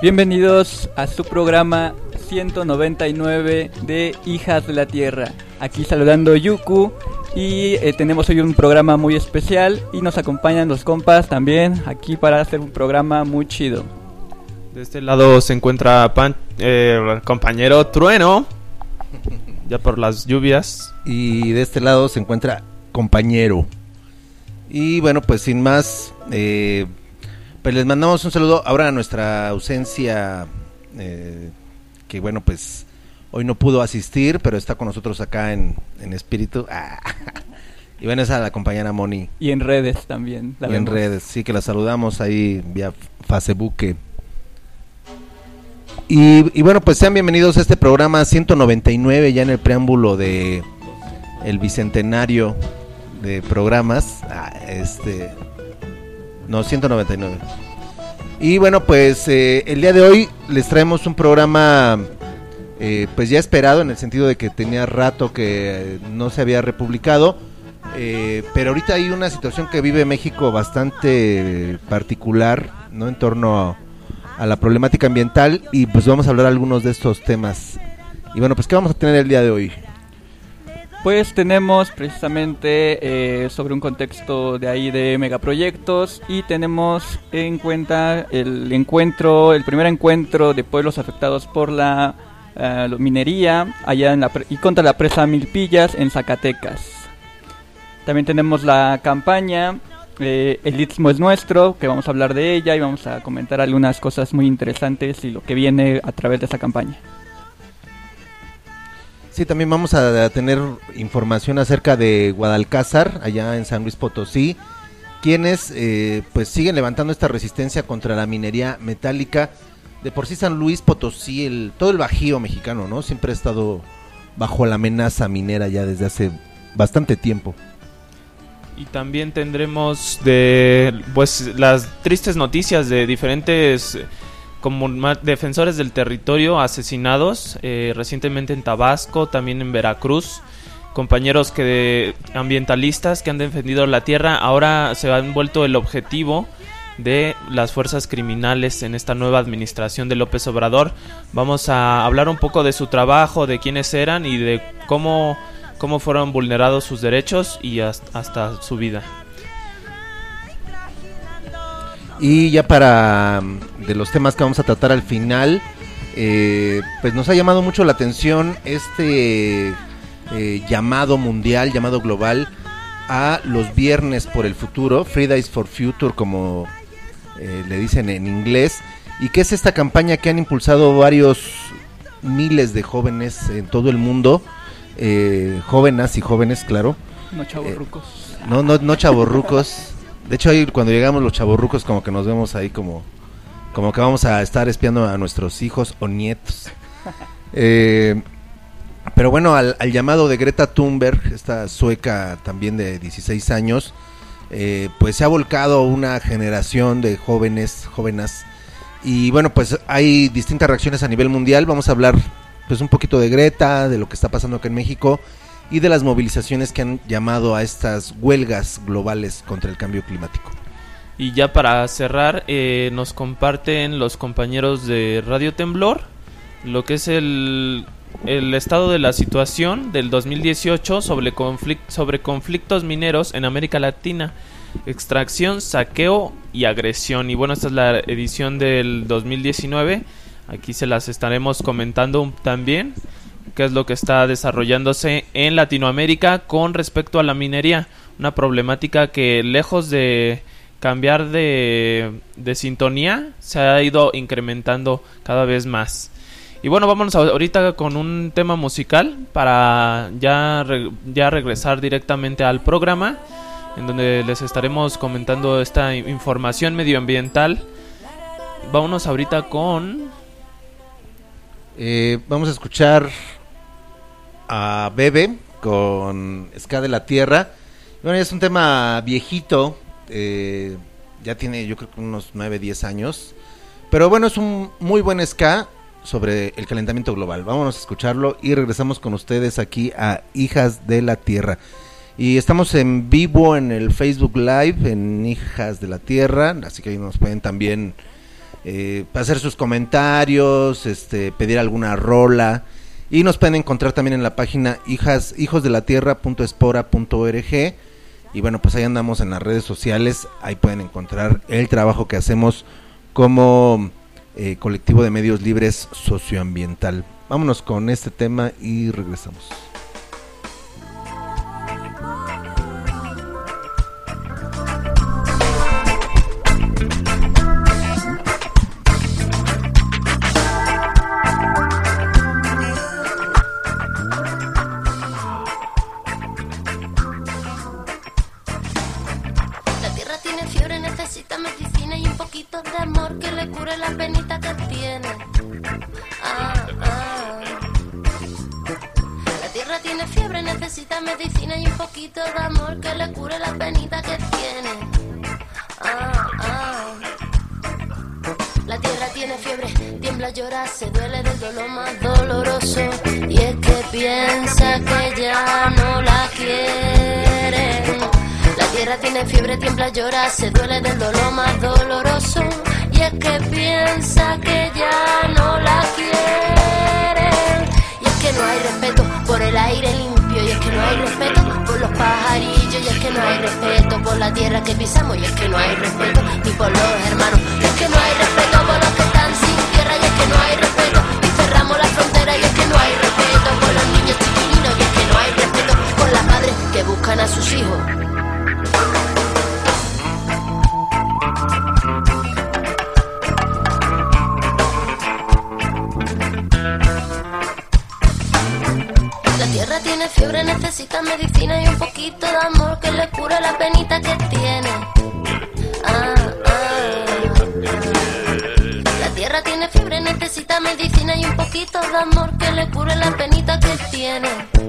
Bienvenidos a su programa 199 de Hijas de la Tierra. Aquí saludando Yuku y tenemos hoy un programa muy especial y nos acompañan los compas también aquí para hacer un programa muy chido. De este lado se encuentra el compañero Trueno, ya por las lluvias. Y de este lado se encuentra compañero. Y bueno, pues sin más, pues les mandamos un saludo ahora a nuestra ausencia, que bueno, pues hoy no pudo asistir, pero está con nosotros acá en espíritu. Y bueno, es a la compañera Moni. Y en redes también. Y en redes, sí, que la saludamos ahí vía Facebook. Y bueno, pues sean bienvenidos a este programa 199, ya en el preámbulo de el bicentenario de programas. 199. Y bueno, pues el día de hoy les traemos un programa pues ya esperado, en el sentido de que tenía rato que no se había republicado, pero ahorita hay una situación que vive México bastante particular, ¿no? En torno a la problemática ambiental, y pues vamos a hablar algunos de estos temas. Y bueno, pues ¿qué vamos a tener el día de hoy? Pues tenemos precisamente sobre un contexto de ahí de megaproyectos, y tenemos en cuenta el primer encuentro de pueblos afectados por la minería allá y contra la presa Milpillas en Zacatecas. También tenemos la campaña El Istmo es Nuestro, que vamos a hablar de ella y vamos a comentar algunas cosas muy interesantes y lo que viene a través de esa campaña. Sí, también vamos a tener información acerca de Guadalcázar, allá en San Luis Potosí, quienes pues siguen levantando esta resistencia contra la minería metálica. De por sí San Luis Potosí, todo el Bajío mexicano, ¿no? Siempre ha estado bajo la amenaza minera ya desde hace bastante tiempo. Y también tendremos pues las tristes noticias de diferentes como defensores del territorio asesinados recientemente en Tabasco, también en Veracruz, compañeros ambientalistas que han defendido la tierra, ahora se han vuelto el objetivo de las fuerzas criminales en esta nueva administración de López Obrador. Vamos a hablar un poco de su trabajo, de quiénes eran y de cómo fueron vulnerados sus derechos y hasta su vida. Y ya de los temas que vamos a tratar al final, pues nos ha llamado mucho la atención este llamado mundial, llamado global a los viernes por el futuro, Fridays for Future, como le dicen en inglés, y que es esta campaña que han impulsado varios miles de jóvenes en todo el mundo, jóvenes y jóvenes, claro. No chavorrucos. No chavorrucos. De hecho, ahí cuando llegamos los chavorrucos como que nos vemos ahí como que vamos a estar espiando a nuestros hijos o nietos. Pero bueno, al llamado de Greta Thunberg, esta sueca también de 16 años, pues se ha volcado una generación de jóvenes. Y bueno, pues hay distintas reacciones a nivel mundial. Vamos a hablar pues un poquito de Greta, de lo que está pasando acá en México y de las movilizaciones que han llamado a estas huelgas globales contra el cambio climático. Y ya para cerrar, nos comparten los compañeros de Radio Temblor lo que es el estado de la situación del 2018 sobre conflictos mineros en América Latina, extracción, saqueo y agresión. Y bueno, esta es la edición del 2019. Aquí se las estaremos comentando también, qué es lo que está desarrollándose en Latinoamérica con respecto a la minería, una problemática que lejos de cambiar de sintonía se ha ido incrementando cada vez más. Y bueno, vámonos ahorita con un tema musical para ya regresar directamente al programa, en donde les estaremos comentando esta información medioambiental. Vámonos ahorita con... vamos a escuchar a Bebe con Ska de la Tierra. Bueno, es un tema viejito, ya tiene yo creo que unos 9-10 años, pero bueno, es un muy buen ska sobre el calentamiento global. Vámonos a escucharlo y regresamos con ustedes aquí a Hijas de la Tierra. Y estamos en vivo en el Facebook Live en Hijas de la Tierra, así que ahí nos pueden también hacer sus comentarios, pedir alguna rola, y nos pueden encontrar también en la página hijosdelatierra.espora.org. Y bueno, pues ahí andamos en las redes sociales, ahí pueden encontrar el trabajo que hacemos como colectivo de medios libres socioambiental. Vámonos con este tema y regresamos. Llora, se duele del dolor más doloroso, y es que piensa que ya no la quieren. Y es que no hay respeto por el aire limpio, y es que no hay respeto por los pajarillos, y es que no hay respeto por la tierra que pisamos, y es que no hay respeto ni por los hermanos, y es que no hay respeto por los que están sin tierra, y es que no hay respeto, y cerramos la frontera, y es que no hay respeto por los niños chiquilinos, y es que no hay respeto por las madres que buscan a sus hijos. Tiene fiebre, necesita medicina y un poquito de amor que le cure la penita que tiene. La tierra tiene fiebre, necesita medicina y un poquito de amor que le cure la penita que tiene.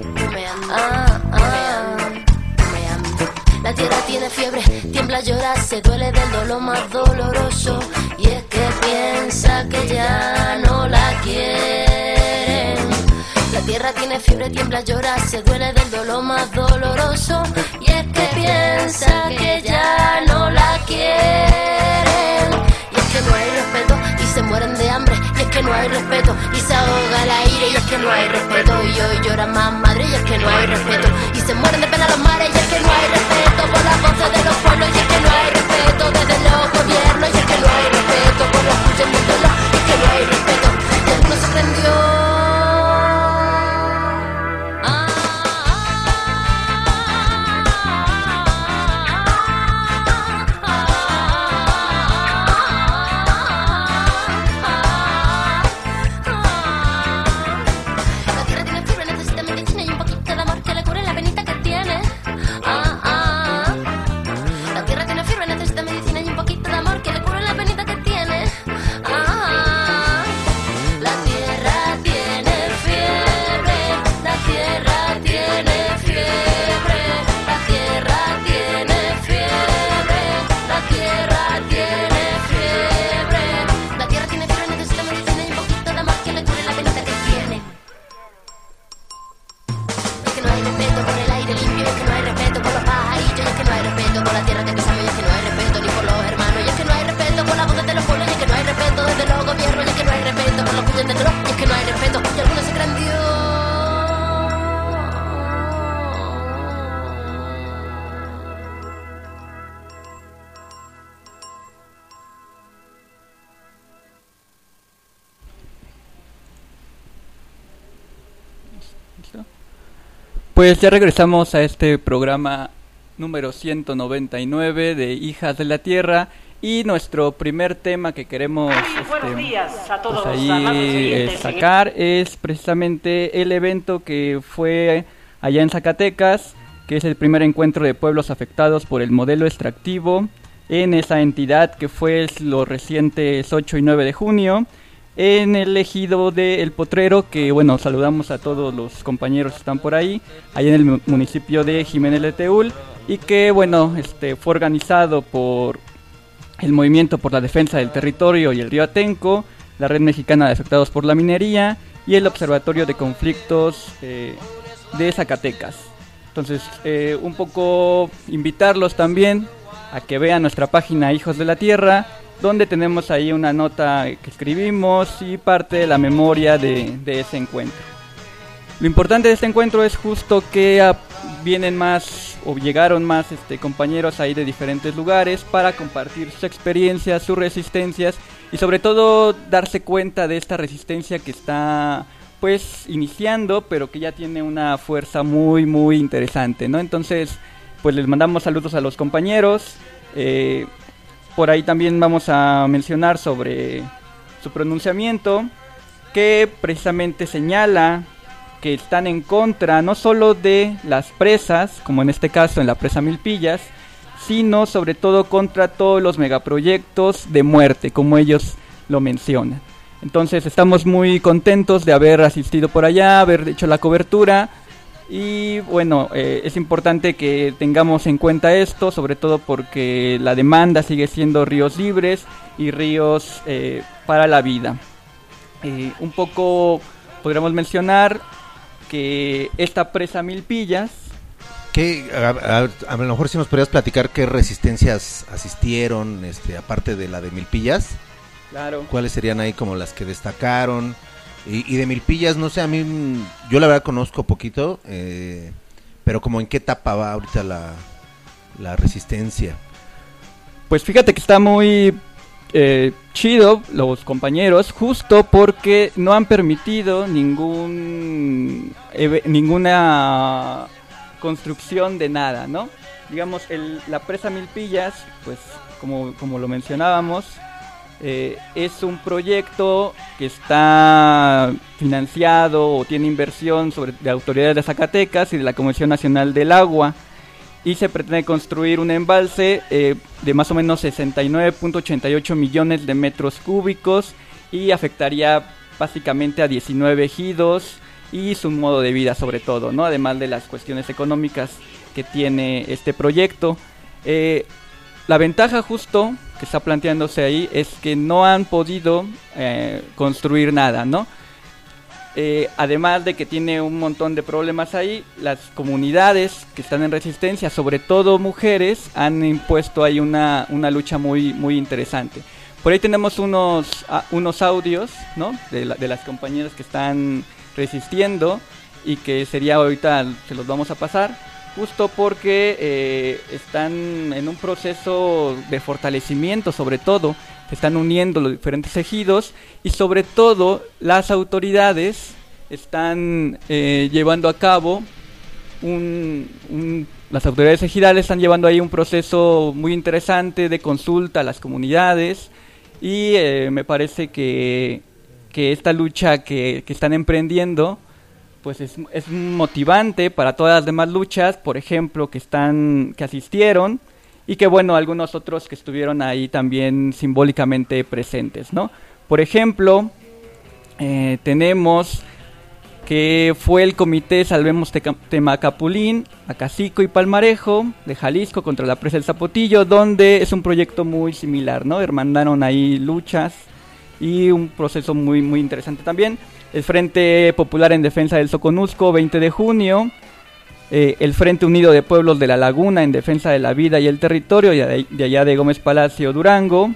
La tierra tiene fiebre, tiembla, llora, se duele del dolor más doloroso, y es que piensa que ya no la quieren. La tierra tiene fiebre, tiembla, llora, se duele del dolor más doloroso, y es que piensa que ya no la quieren. Y es que no hay respeto y se mueren de hambre, y es que no hay respeto y se ahoga el aire, y es que no hay respeto y hoy llora más madre, y es que no hay respeto y se mueren de pena los mares, y es que no hay respeto por las voces de los pueblos, y es que no hay respeto desde los gobiernos, y es que no hay respeto por los juicios del dolor, y es que no hay respeto y alguno se prendió. Pues ya regresamos a este programa número 199 de Hijas de la Tierra, y nuestro primer tema que queremos sacar es precisamente el evento que fue allá en Zacatecas, que es el primer encuentro de pueblos afectados por el modelo extractivo en esa entidad, que fue los recientes 8 y 9 de junio. En el ejido de El Potrero, que bueno, saludamos a todos los compañeros que están por ahí, allá en el municipio de Jiménez de Teúl, y que bueno, fue organizado por el Movimiento por la Defensa del Territorio y el Río Atenco, la Red Mexicana de Afectados por la Minería y el Observatorio de Conflictos de Zacatecas. Entonces, un poco invitarlos también a que vean nuestra página Hijos de la Tierra, donde tenemos ahí una nota que escribimos y parte de la memoria de ese encuentro. Lo importante de este encuentro es justo que vienen más o llegaron más compañeros ahí de diferentes lugares para compartir sus experiencias, sus resistencias y sobre todo darse cuenta de esta resistencia que está pues iniciando, pero que ya tiene una fuerza muy muy interesante, ¿no? Entonces pues les mandamos saludos a los compañeros. Por ahí también vamos a mencionar sobre su pronunciamiento, que precisamente señala que están en contra no solo de las presas, como en este caso en la presa Milpillas, sino sobre todo contra todos los megaproyectos de muerte, como ellos lo mencionan. Entonces estamos muy contentos de haber asistido por allá, haber hecho la cobertura. Y bueno, es importante que tengamos en cuenta esto, sobre todo porque la demanda sigue siendo ríos libres y ríos para la vida. Un poco podríamos mencionar que esta presa Milpillas... A lo mejor si nos podrías platicar qué resistencias asistieron, aparte de la de Milpillas. Claro. ¿Cuáles serían ahí como las que destacaron? Y de Milpillas, no sé, a mí, yo la verdad conozco poquito, pero como en qué etapa va ahorita la resistencia. Pues fíjate que está muy chido los compañeros, justo porque no han permitido ninguna construcción de nada, ¿no? Digamos, la presa Milpillas, pues como lo mencionábamos, es un proyecto que está financiado o tiene inversión de autoridades de Zacatecas y de la Comisión Nacional del Agua, y se pretende construir un embalse de más o menos 69.88 millones de metros cúbicos y afectaría básicamente a 19 ejidos y su modo de vida sobre todo, ¿no? Además de las cuestiones económicas que tiene este proyecto. La ventaja justo que está planteándose ahí es que no han podido construir nada, ¿no? Además de que tiene un montón de problemas ahí, las comunidades que están en resistencia, sobre todo mujeres, han impuesto ahí una lucha muy muy interesante. Por ahí tenemos unos audios, ¿no? de las compañeras que están resistiendo y que sería ahorita, se los vamos a pasar. Justo porque están en un proceso de fortalecimiento, sobre todo, se están uniendo los diferentes ejidos y sobre todo las autoridades están llevando a cabo las autoridades ejidales están llevando ahí un proceso muy interesante de consulta a las comunidades y me parece que esta lucha que están emprendiendo pues es motivante para todas las demás luchas, por ejemplo, que asistieron y que bueno, algunos otros que estuvieron ahí también simbólicamente presentes, ¿no? Por ejemplo, tenemos que fue el comité Salvemos Temacapulín, Acacico y Palmarejo de Jalisco contra la presa del Zapotillo, donde es un proyecto muy similar, ¿no? Hermandaron ahí luchas y un proceso muy muy interesante también. El Frente Popular en Defensa del Soconusco, 20 de junio. El Frente Unido de Pueblos de la Laguna en Defensa de la Vida y el Territorio, de allá de Gómez Palacio, Durango.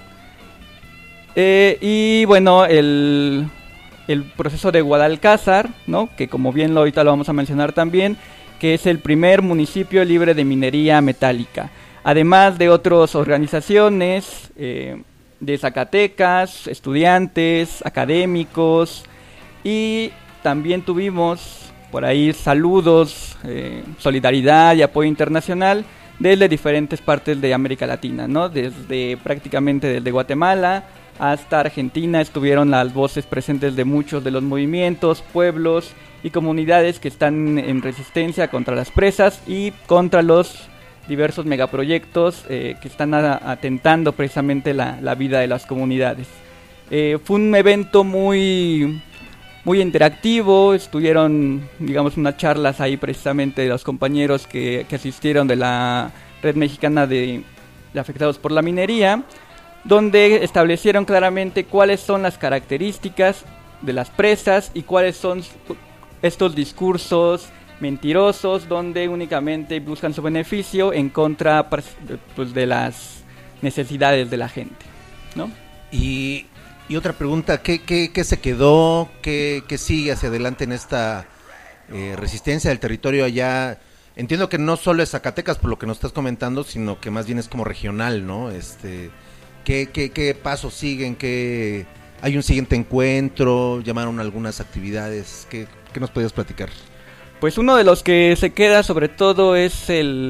Y bueno, el proceso de Guadalcázar, ¿no? Que como bien ahorita lo vamos a mencionar también, que es el primer municipio libre de minería metálica. Además de otras organizaciones de Zacatecas, estudiantes, académicos. Y también tuvimos por ahí saludos, solidaridad y apoyo internacional desde diferentes partes de América Latina, ¿no? Prácticamente desde Guatemala hasta Argentina estuvieron las voces presentes de muchos de los movimientos, pueblos y comunidades que están en resistencia contra las presas y contra los diversos megaproyectos que están atentando precisamente la vida de las comunidades. Fue un evento muy interactivo, estuvieron, digamos, unas charlas ahí precisamente de los compañeros que asistieron de la Red Mexicana de Afectados por la Minería, donde establecieron claramente cuáles son las características de las presas y cuáles son estos discursos mentirosos donde únicamente buscan su beneficio en contra pues, de las necesidades de la gente. ¿no? Y otra pregunta, ¿qué se quedó? ¿Qué sigue hacia adelante en esta resistencia del territorio allá? Entiendo que no solo es Zacatecas por lo que nos estás comentando, sino que más bien es como regional, ¿no? ¿Qué pasos siguen? ¿Hay un siguiente encuentro? ¿Llamaron algunas actividades? ¿Qué nos podías platicar? Pues uno de los que se queda sobre todo es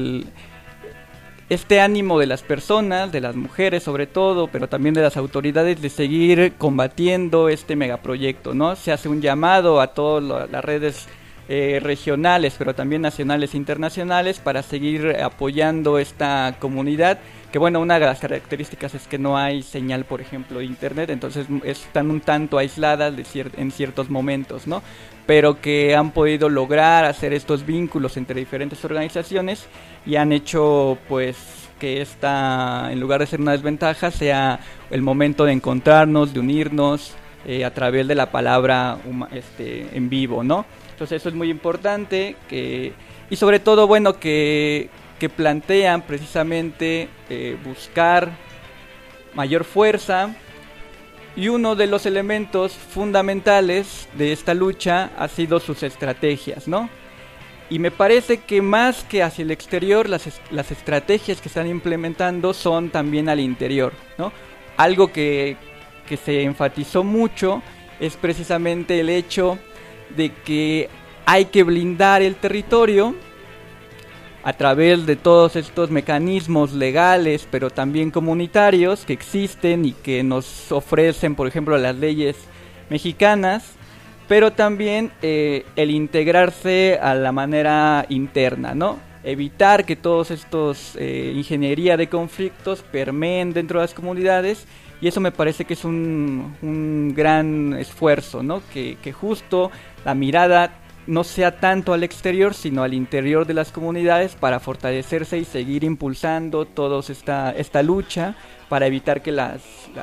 este ánimo de las personas, de las mujeres sobre todo, pero también de las autoridades de seguir combatiendo este megaproyecto, ¿no? Se hace un llamado a todas las redes regionales, pero también nacionales e internacionales para seguir apoyando esta comunidad, que bueno, una de las características es que no hay señal, por ejemplo, de internet, entonces están un tanto aisladas en ciertos momentos, ¿no? Pero que han podido lograr hacer estos vínculos entre diferentes organizaciones y han hecho pues que esta, en lugar de ser una desventaja, sea el momento de encontrarnos, de unirnos a través de la palabra en vivo, ¿no? Entonces eso es muy importante, y sobre todo, bueno, que plantean precisamente buscar mayor fuerza, y uno de los elementos fundamentales de esta lucha ha sido sus estrategias, ¿no? Y me parece que más que hacia el exterior, las estrategias que están implementando son también al interior, ¿no? Algo que se enfatizó mucho es precisamente el hecho de que hay que blindar el territorio a través de todos estos mecanismos legales, pero también comunitarios que existen y que nos ofrecen, por ejemplo, las leyes mexicanas, pero también el integrarse a la manera interna, ¿no? Evitar que todos estos ingeniería de conflictos permeen dentro de las comunidades, y eso me parece que es un gran esfuerzo, ¿no? Que justo la mirada no sea tanto al exterior, sino al interior de las comunidades para fortalecerse y seguir impulsando toda esta lucha para evitar que la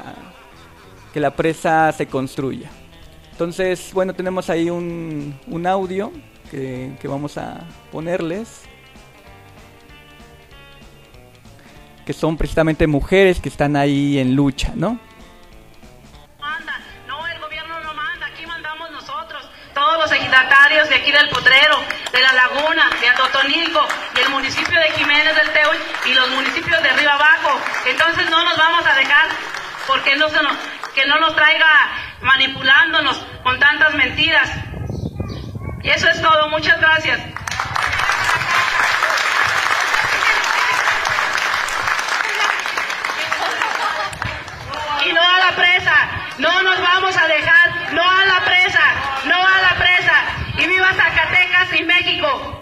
presa se construya. Entonces, bueno, tenemos ahí un audio que vamos a ponerles, que son precisamente mujeres que están ahí en lucha, ¿no? Todos los ejidatarios de aquí del Potrero, de La Laguna, de Atotonilco y el municipio de Jiménez del Tehuy y los municipios de Río Abajo. Entonces no nos vamos a dejar porque que no nos traiga manipulándonos con tantas mentiras. Y eso es todo. Muchas gracias. Y no a la presa. No nos vamos a dejar. No a la presa. No a la presa. Y viva Zacatecas y México.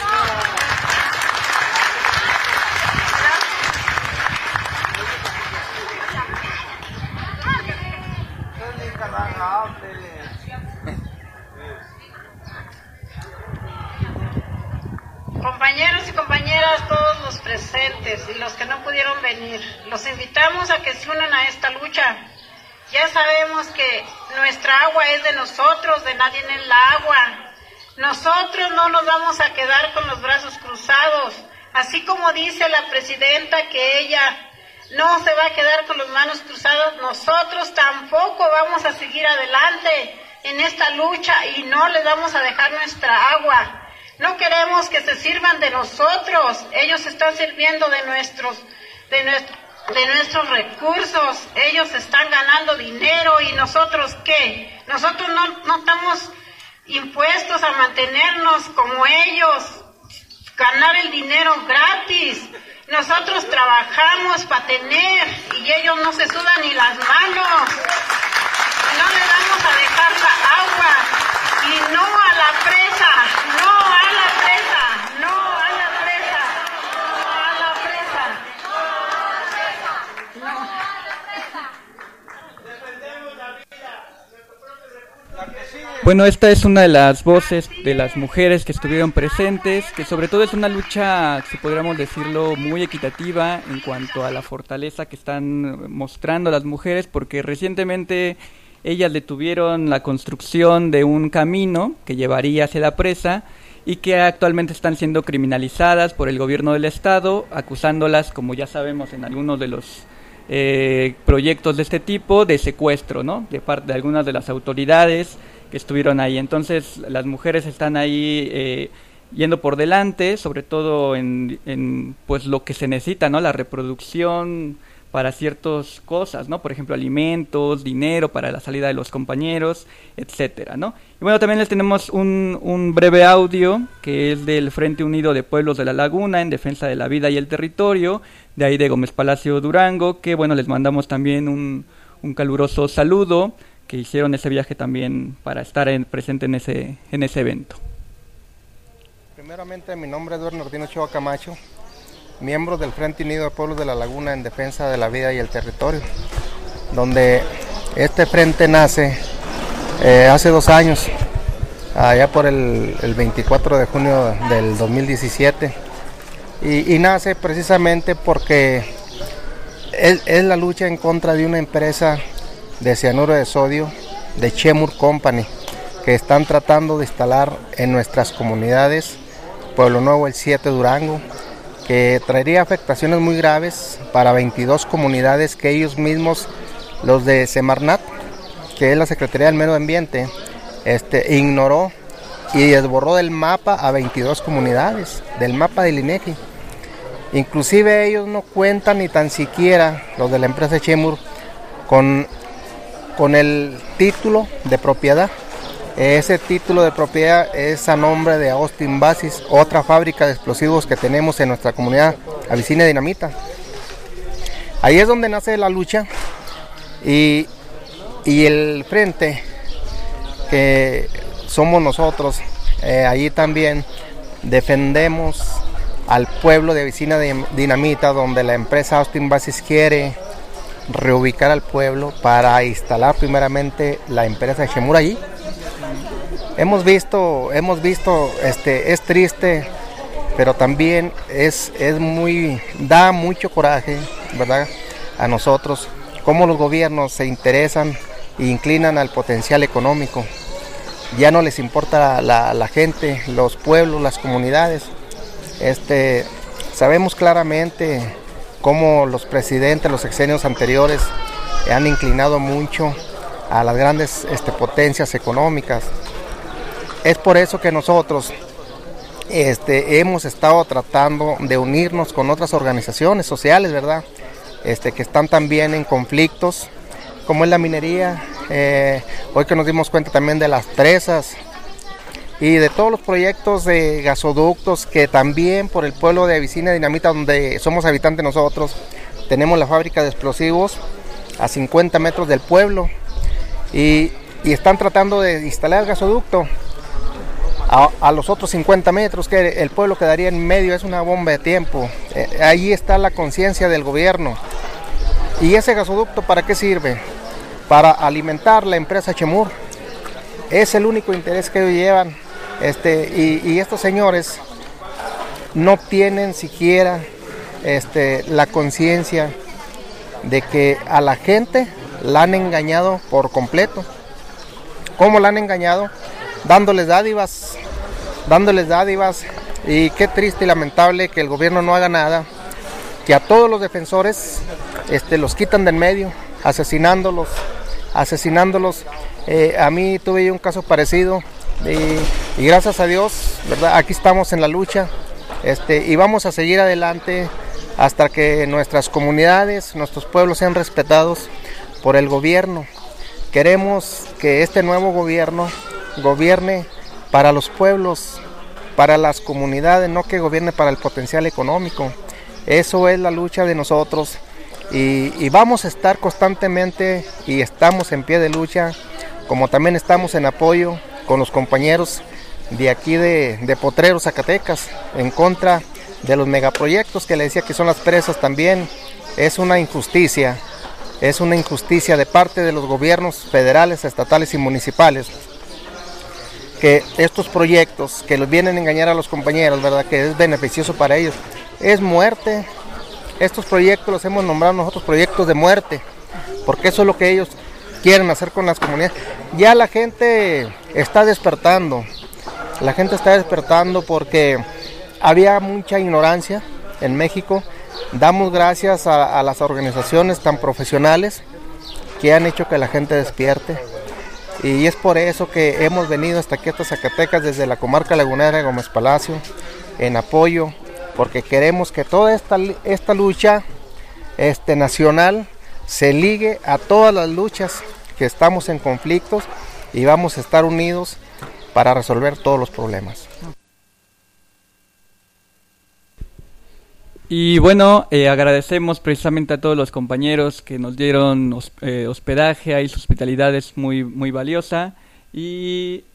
Compañeros y compañeras, todos los presentes y los que no pudieron venir, los invitamos a que se unan a esta lucha. Ya sabemos que nuestra agua es de nosotros, de nadie en la agua. Nosotros no nos vamos a quedar con los brazos cruzados, así como dice la presidenta que ella no se va a quedar con las manos cruzadas. Nosotros tampoco vamos a seguir adelante en esta lucha y no les vamos a dejar nuestra agua. No queremos que se sirvan de nosotros. Ellos están sirviendo de nuestros recursos. Ellos están ganando dinero y nosotros ¿qué? Nosotros no estamos impuestos a mantenernos como ellos, ganar el dinero gratis. Nosotros trabajamos para tener y ellos no se sudan ni las manos. No le vamos a dejar la agua y no a la presa, no a la presa, no a la presa, no a la presa, no a la presa. Bueno, esta es una de las voces de las mujeres que estuvieron presentes, que sobre todo es una lucha, si podríamos decirlo, muy equitativa en cuanto a la fortaleza que están mostrando las mujeres, porque recientemente ellas detuvieron la construcción de un camino que llevaría hacia la presa y que actualmente están siendo criminalizadas por el gobierno del estado, acusándolas, como ya sabemos en algunos de los proyectos de este tipo de secuestro, ¿no? De parte de algunas de las autoridades que estuvieron ahí. Entonces las mujeres están ahí yendo por delante, sobre todo en pues lo que se necesita, ¿no? La reproducción para ciertas cosas, ¿no? Por ejemplo, alimentos, dinero para la salida de los compañeros, etcétera, ¿no? Y bueno, también les tenemos un breve audio que es del Frente Unido de Pueblos de la Laguna en defensa de la vida y el territorio, de ahí de Gómez Palacio, Durango, que bueno, les mandamos también un caluroso saludo, que hicieron ese viaje también para estar presente en ese evento. Primeramente, mi nombre es Bernardino Ochoa Camacho, miembro del Frente Unido de Pueblos de la Laguna en defensa de la vida y el territorio, donde este frente nace hace 2 años, allá por el 24 de junio del 2017, y nace precisamente porque es la lucha en contra de una empresa de cianuro de sodio, de Chemours Company, que están tratando de instalar en nuestras comunidades, Pueblo Nuevo, El 7, Durango, que traería afectaciones muy graves para 22 comunidades que ellos mismos, los de Semarnat, que es la Secretaría del Medio Ambiente, ignoró y desborró del mapa a 22 comunidades, del mapa del INEGI. Inclusive ellos no cuentan ni tan siquiera, los de la empresa Chemours, con el título de propiedad. Ese título de propiedad es a nombre de Austin Basis, otra fábrica de explosivos que tenemos en nuestra comunidad, Abyssinia Dinamita. Ahí es donde nace la lucha y el frente que somos nosotros, allí también defendemos al pueblo de Abyssinia Dinamita, donde la empresa Austin Basis quiere reubicar al pueblo para instalar primeramente la empresa de Chemours allí. Hemos visto, es triste, pero también da mucho coraje, ¿verdad?, a nosotros, cómo los gobiernos se interesan e inclinan al potencial económico. Ya no les importa la gente, los pueblos, las comunidades. Sabemos claramente cómo los presidentes, los sexenios anteriores han inclinado mucho a las grandes potencias económicas. Es por eso que nosotros hemos estado tratando de unirnos con otras organizaciones sociales, ¿verdad?, que están también en conflictos, como es la minería, hoy que nos dimos cuenta también de las presas y de todos los proyectos de gasoductos que también por el pueblo de Abyssinia Dinamita, donde somos habitantes nosotros, tenemos la fábrica de explosivos a 50 metros del pueblo y están tratando de instalar el gasoducto a los otros 50 metros, que el pueblo quedaría en medio. Es una bomba de tiempo. Ahí está la conciencia del gobierno. ¿Y ese gasoducto para qué sirve? Para alimentar la empresa Chemours. Es el único interés que ellos llevan. Y estos señores no tienen siquiera la conciencia de que a la gente la han engañado por completo. ¿Cómo la han engañado? Dándoles dádivas, y qué triste y lamentable que el gobierno no haga nada, que a todos los defensores los quitan de en medio, asesinándolos. A mí tuve un caso parecido y gracias a Dios, ¿verdad?, aquí estamos en la lucha, y vamos a seguir adelante hasta que nuestras comunidades, nuestros pueblos sean respetados por el gobierno. Queremos que este nuevo gobierno gobierne para los pueblos, para las comunidades, no que gobierne para el potencial económico. Eso es la lucha de nosotros y vamos a estar constantemente y estamos en pie de lucha, como también estamos en apoyo con los compañeros de aquí de Potrero, Zacatecas, en contra de los megaproyectos que le decía que son las presas. También es una injusticia de parte de los gobiernos federales, estatales y municipales, que estos proyectos que los vienen a engañar a los compañeros, ¿verdad?, que es beneficioso para ellos, es muerte. Estos proyectos los hemos nombrado nosotros proyectos de muerte, porque eso es lo que ellos quieren hacer con las comunidades. Ya la gente está despertando, porque había mucha ignorancia en México Damos gracias a las organizaciones tan profesionales que han hecho que la gente despierte. Y es por eso que hemos venido hasta aquí, hasta Zacatecas, desde la comarca lagunera de Gómez Palacio, en apoyo, porque queremos que toda esta lucha nacional se ligue a todas las luchas que estamos en conflictos y vamos a estar unidos para resolver todos los problemas. Y bueno, agradecemos precisamente a todos los compañeros que nos dieron hospedaje, ahí su hospitalidad es muy, muy valiosa. Y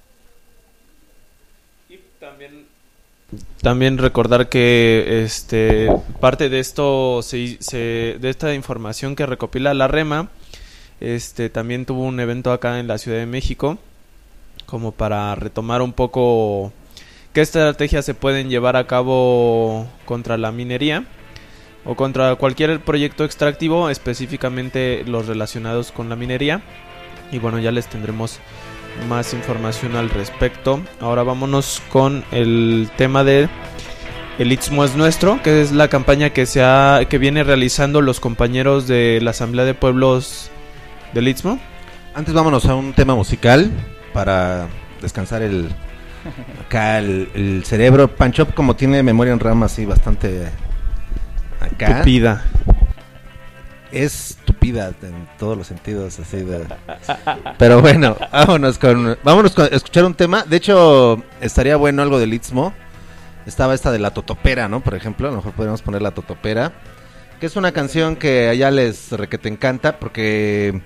también recordar que parte de esto de esta información que recopila la REMA, también tuvo un evento acá en la Ciudad de México, como para retomar un poco qué estrategias se pueden llevar a cabo contra la minería o contra cualquier proyecto extractivo, específicamente los relacionados con la minería. Y bueno, ya les tendremos más información al respecto. Ahora vámonos con el tema de El Istmo es Nuestro, que es la campaña que viene realizando los compañeros de la Asamblea de Pueblos del Istmo. Antes vámonos a un tema musical para descansar el cerebro. Pancho, como tiene memoria en RAM así bastante acá. Tupida. Es tupida en todos los sentidos así de... Pero bueno, vámonos con escuchar un tema. De hecho, estaría bueno algo del Istmo. Estaba esta de La Totopera, ¿no? Por ejemplo, a lo mejor podríamos poner La Totopera, que es una canción que allá les requete encanta, porque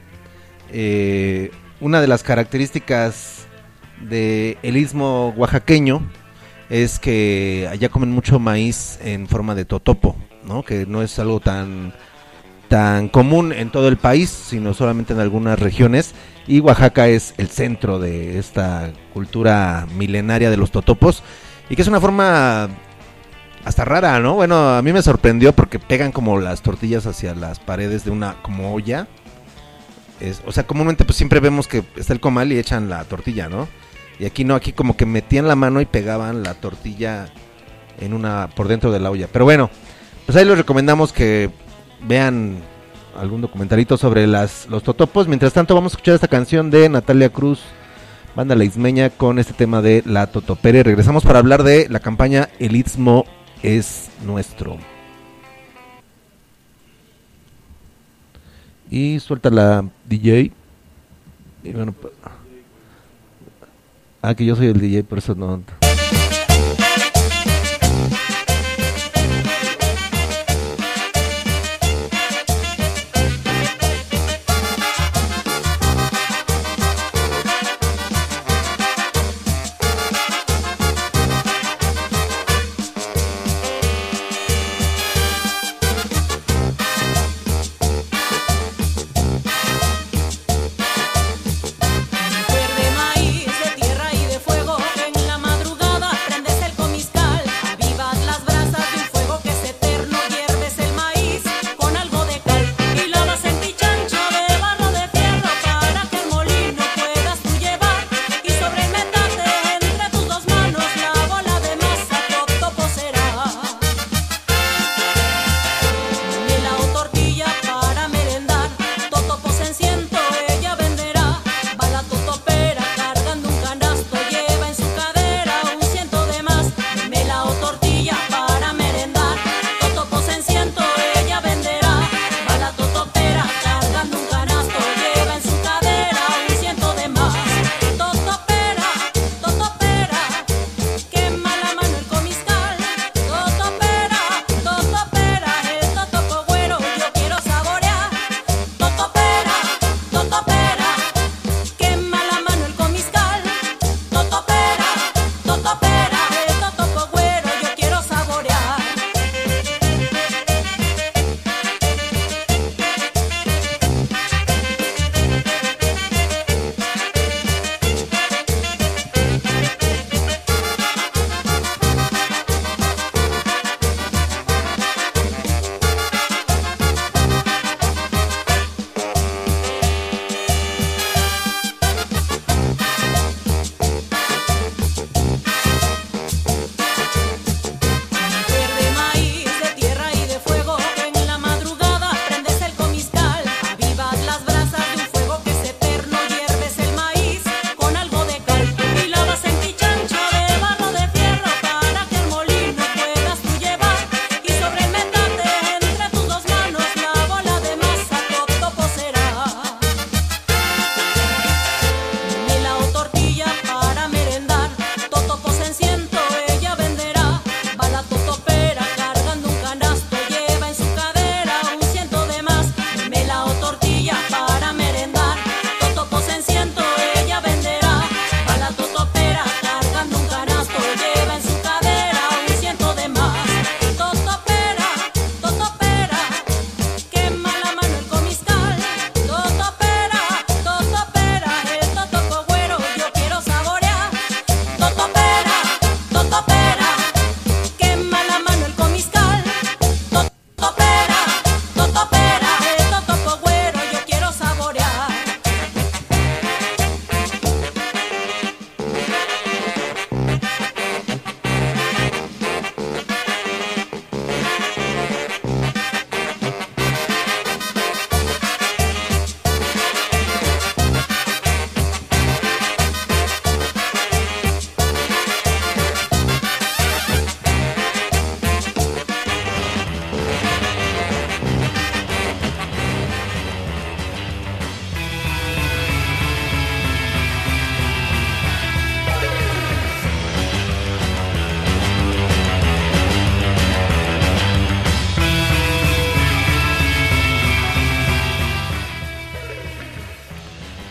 una de las características de el Istmo oaxaqueño es que allá comen mucho maíz en forma de totopo, ¿no? Que no es algo tan común en todo el país, sino solamente en algunas regiones, y Oaxaca es el centro de esta cultura milenaria de los totopos, y que es una forma hasta rara, ¿no? Bueno, a mí me sorprendió porque pegan como las tortillas hacia las paredes de una como olla. O sea, comúnmente pues siempre vemos que está el comal y echan la tortilla, ¿no? Y aquí no, aquí como que metían la mano y pegaban la tortilla por dentro de la olla. Pero bueno, pues ahí les recomendamos que vean algún documentalito sobre los totopos. Mientras tanto vamos a escuchar esta canción de Natalia Cruz, banda La Istmeña, con este tema de La Totopera. Y regresamos para hablar de la campaña El Istmo es Nuestro. Y suelta la DJ. Y bueno, que yo soy el DJ, por eso no... Verde maíz de tierra y de fuego, en la madrugada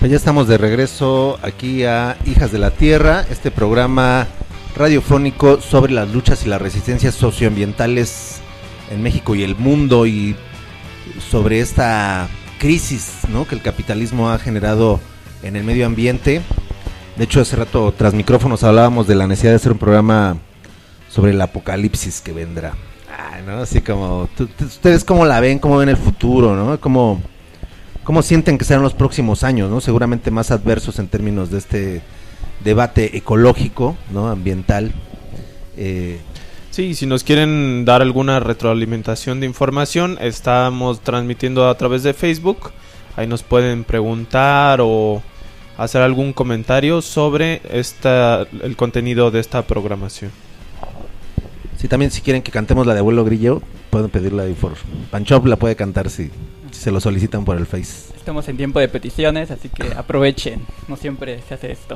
Pues ya estamos de regreso aquí a Hijas de la Tierra, este programa radiofónico sobre las luchas y las resistencias socioambientales en México y el mundo, y sobre esta crisis, ¿no?, que el capitalismo ha generado en el medio ambiente. De hecho, hace rato tras micrófonos hablábamos de la necesidad de hacer un programa sobre el apocalipsis que vendrá. ¿No? Así como, ustedes cómo la ven, cómo ven el futuro, ¿no? ¿Cómo sienten que serán los próximos años, ¿no? Seguramente más adversos en términos de este debate ecológico, ¿no?, ambiental. Sí, si nos quieren dar alguna retroalimentación de información, estamos transmitiendo a través de Facebook. Ahí nos pueden preguntar o hacer algún comentario sobre el contenido de esta programación. Sí, también si quieren que cantemos la de Abuelo Grillo, pueden pedirla ahí por Panchop, la puede cantar si se lo solicitan por el Face. Estamos en tiempo de peticiones, así que aprovechen, no siempre se hace esto.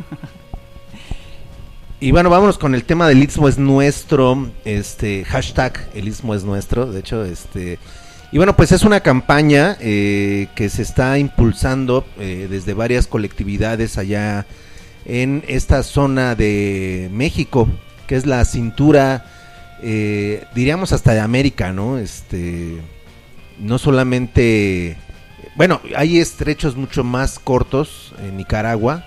Y bueno, vámonos con el tema del Istmo es nuestro, hashtag el Istmo es nuestro, de hecho, y bueno, pues es una campaña que se está impulsando desde varias colectividades allá en esta zona de México, que es la cintura, diríamos hasta de América, ¿no? No solamente, bueno, hay estrechos mucho más cortos en Nicaragua,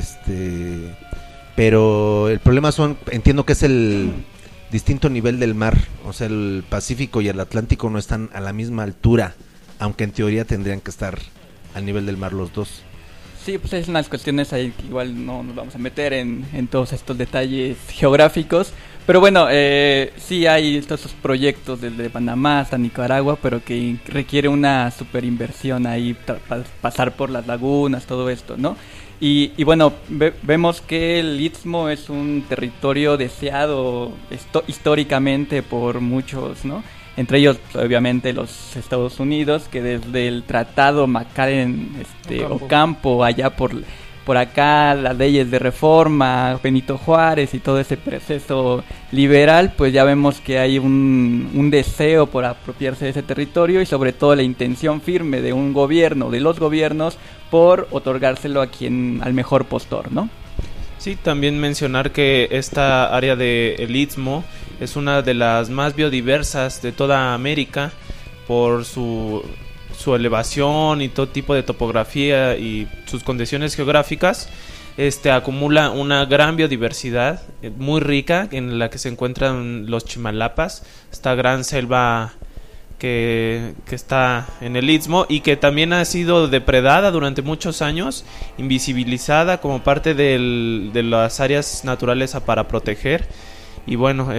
pero el problema entiendo que es el distinto nivel del mar, o sea, el Pacífico y el Atlántico no están a la misma altura, aunque en teoría tendrían que estar al nivel del mar los dos. Sí, pues hay unas cuestiones ahí que igual no nos vamos a meter en todos estos detalles geográficos, pero bueno, sí hay todos esos proyectos desde Panamá hasta Nicaragua, pero que requiere una super inversión ahí, pasar por las lagunas, todo esto, ¿no? Y bueno, vemos que el Istmo es un territorio deseado históricamente por muchos, ¿no? Entre ellos, obviamente, los Estados Unidos, que desde el Tratado Ocampo, allá por acá, las leyes de reforma, Benito Juárez y todo ese proceso liberal, pues ya vemos que hay un deseo por apropiarse de ese territorio y sobre todo la intención firme de un gobierno, de los gobiernos, por otorgárselo al mejor postor, ¿no? Sí, también mencionar que esta área del Istmo es una de las más biodiversas de toda América por su elevación y todo tipo de topografía y sus condiciones geográficas. Acumula una gran biodiversidad muy rica en la que se encuentran los Chimalapas, esta gran selva que está en el Istmo y que también ha sido depredada durante muchos años, invisibilizada como parte de las áreas naturales para proteger. Y bueno,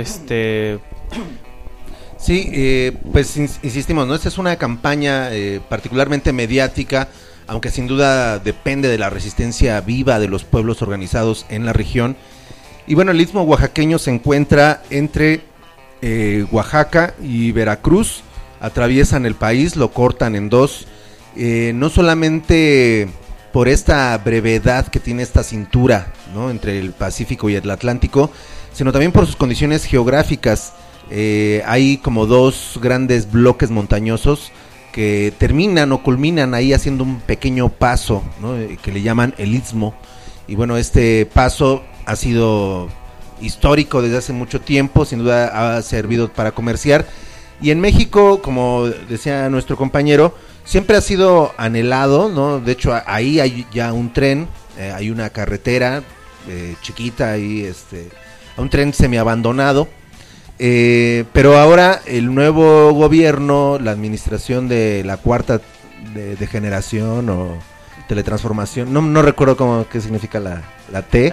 Sí, pues insistimos, ¿no? Esta es una campaña particularmente mediática, aunque sin duda depende de la resistencia viva de los pueblos organizados en la región. Y bueno, el Istmo oaxaqueño se encuentra entre Oaxaca y Veracruz, atraviesan el país, lo cortan en dos, no solamente por esta brevedad que tiene esta cintura, ¿no?, entre el Pacífico y el Atlántico, sino también por sus condiciones geográficas. Hay como dos grandes bloques montañosos que terminan o culminan ahí haciendo un pequeño paso, ¿no?, que le llaman el Istmo. Y bueno, este paso ha sido histórico desde hace mucho tiempo, sin duda ha servido para comerciar. Y en México, como decía nuestro compañero, siempre ha sido anhelado, ¿no? De hecho, ahí hay ya un tren, hay una carretera chiquita ahí, un tren semiabandonado. Pero ahora el nuevo gobierno, la administración de la cuarta de generación o teletransformación, no recuerdo qué significa la T,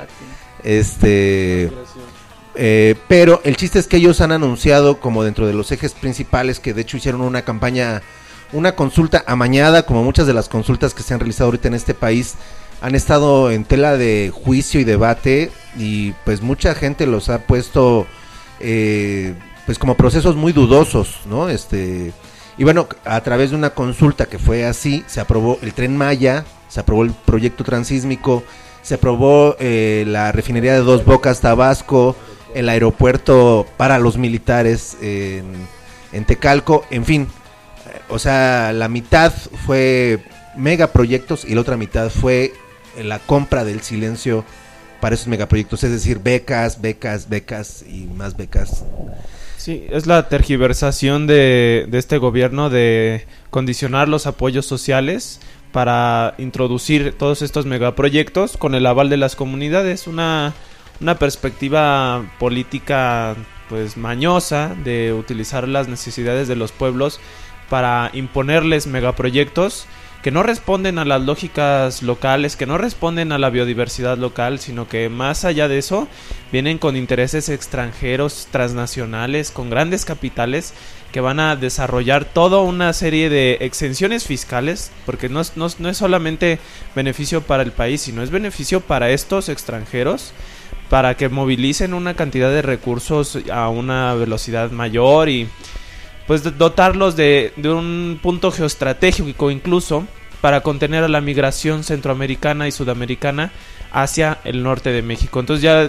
pero el chiste es que ellos han anunciado como dentro de los ejes principales, que de hecho hicieron una campaña, una consulta amañada, como muchas de las consultas que se han realizado ahorita en este país, han estado en tela de juicio y debate, y pues mucha gente los ha puesto pues como procesos muy dudosos, ¿no? Y bueno, a través de una consulta que fue así, se aprobó el Tren Maya, se aprobó el proyecto transísmico, se aprobó la refinería de Dos Bocas, Tabasco, el aeropuerto para los militares en Tecalco, en fin, o sea, la mitad fue megaproyectos y la otra mitad fue la compra del silencio para esos megaproyectos, es decir, becas y más becas. Sí, es la tergiversación de este gobierno de condicionar los apoyos sociales para introducir todos estos megaproyectos con el aval de las comunidades, una perspectiva política pues mañosa de utilizar las necesidades de los pueblos para imponerles megaproyectos que no responden a las lógicas locales, que no responden a la biodiversidad local, sino que más allá de eso vienen con intereses extranjeros, transnacionales, con grandes capitales que van a desarrollar toda una serie de exenciones fiscales, porque no es solamente beneficio para el país, sino es beneficio para estos extranjeros, para que movilicen una cantidad de recursos a una velocidad mayor y pues dotarlos de un punto geoestratégico incluso para contener a la migración centroamericana y sudamericana hacia el norte de México. Entonces ya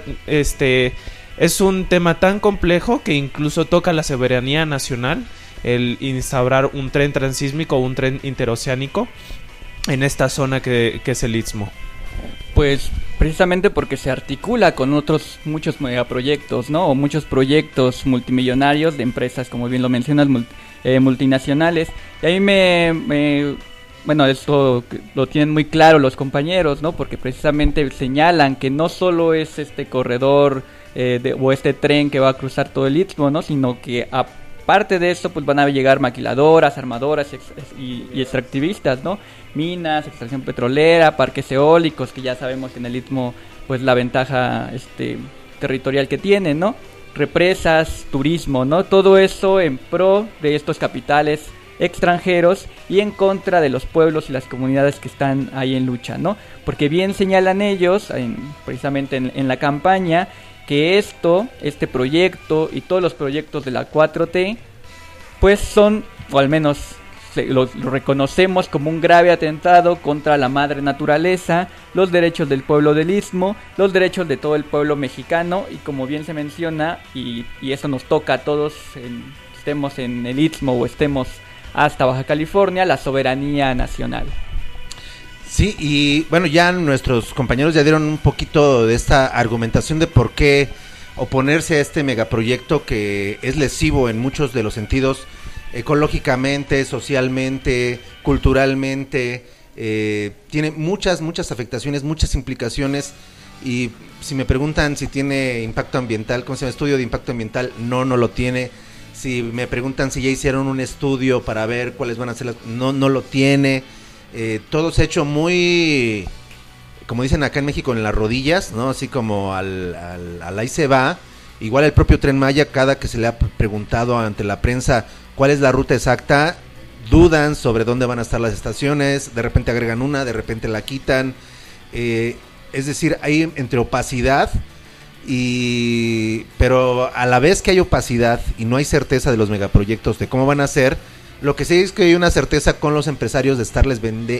es un tema tan complejo que incluso toca la soberanía nacional el instaurar un tren transísmico o un tren interoceánico en esta zona que es el Istmo. Pues precisamente porque se articula con otros muchos megaproyectos, ¿no? O muchos proyectos multimillonarios de empresas, como bien lo mencionas, multinacionales. Y ahí bueno, esto lo tienen muy claro los compañeros, ¿no? Porque precisamente señalan que no solo es este corredor o este tren que va a cruzar todo el Istmo, ¿no? Sino que aparte de eso, pues van a llegar maquiladoras, armadoras y extractivistas, ¿no? Minas, extracción petrolera, parques eólicos, que ya sabemos que en el Istmo, pues la ventaja territorial que tienen, ¿no? Represas, turismo, ¿no? Todo eso en pro de estos capitales extranjeros y en contra de los pueblos y las comunidades que están ahí en lucha, ¿no? Porque bien señalan ellos, precisamente en la campaña, que este proyecto y todos los proyectos de la 4T, pues son, o al menos lo reconocemos como un grave atentado contra la madre naturaleza, los derechos del pueblo del Istmo, los derechos de todo el pueblo mexicano y como bien se menciona, y eso nos toca a todos, estemos en el Istmo o estemos hasta Baja California, la soberanía nacional. Sí, y bueno, ya nuestros compañeros ya dieron un poquito de esta argumentación de por qué oponerse a este megaproyecto que es lesivo en muchos de los sentidos, ecológicamente, socialmente, culturalmente, tiene muchas afectaciones, muchas implicaciones, y si me preguntan si tiene impacto ambiental, ¿cómo se llama? Estudio de impacto ambiental, no lo tiene. Si me preguntan si ya hicieron un estudio para ver cuáles van a ser no lo tiene. Todo se ha hecho muy, como dicen acá en México, en las rodillas, ¿no? Así como al ahí se va. Igual el propio Tren Maya, cada que se le ha preguntado ante la prensa cuál es la ruta exacta, dudan sobre dónde van a estar las estaciones, de repente agregan una, de repente la quitan. Es decir, hay entre opacidad pero a la vez que hay opacidad y no hay certeza de los megaproyectos de cómo van a ser, lo que sí es que hay una certeza con los empresarios de estarles vende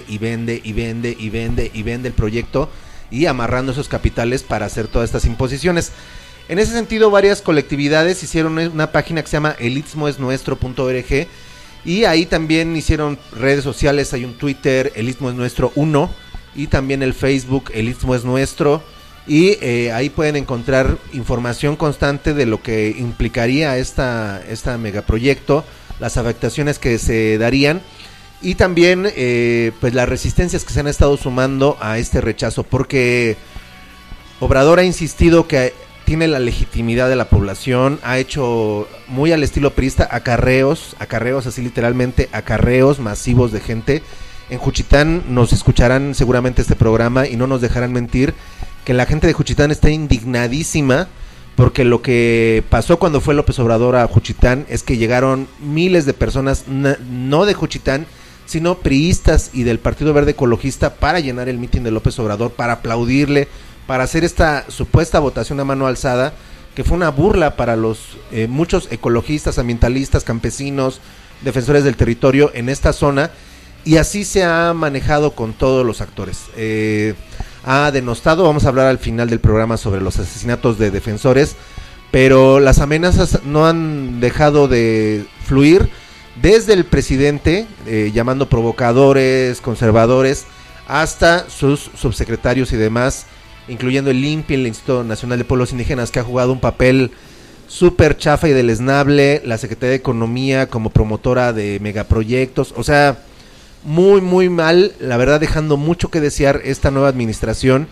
el proyecto y amarrando esos capitales para hacer todas estas imposiciones. En ese sentido, varias colectividades hicieron una página que se llama elistmoesnuestro.org y ahí también hicieron redes sociales, hay un Twitter, El Istmo es Nuestro 1, y también el Facebook, El Istmo es Nuestro. Y ahí pueden encontrar información constante de lo que implicaría esta megaproyecto, las afectaciones que se darían y también pues las resistencias que se han estado sumando a este rechazo, porque Obrador ha insistido que tiene la legitimidad de la población, ha hecho muy al estilo priista acarreos así literalmente, acarreos masivos de gente. En Juchitán nos escucharán seguramente este programa y no nos dejarán mentir que la gente de Juchitán está indignadísima porque lo que pasó cuando fue López Obrador a Juchitán es que llegaron miles de personas, no de Juchitán, sino priistas y del Partido Verde Ecologista para llenar el mitin de López Obrador, para aplaudirle, para hacer esta supuesta votación a mano alzada, que fue una burla para los muchos ecologistas, ambientalistas, campesinos, defensores del territorio en esta zona, y así se ha manejado con todos los actores. Ha denostado, vamos a hablar al final del programa sobre los asesinatos de defensores, pero las amenazas no han dejado de fluir desde el presidente, llamando provocadores, conservadores, hasta sus subsecretarios y demás, incluyendo el INPI, el Instituto Nacional de Pueblos Indígenas, que ha jugado un papel súper chafa y deleznable, la Secretaría de Economía como promotora de megaproyectos, o sea, muy muy mal, la verdad, dejando mucho que desear esta nueva administración.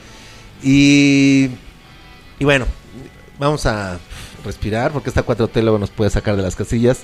Y bueno, vamos a respirar porque esta 4T luego nos puede sacar de las casillas.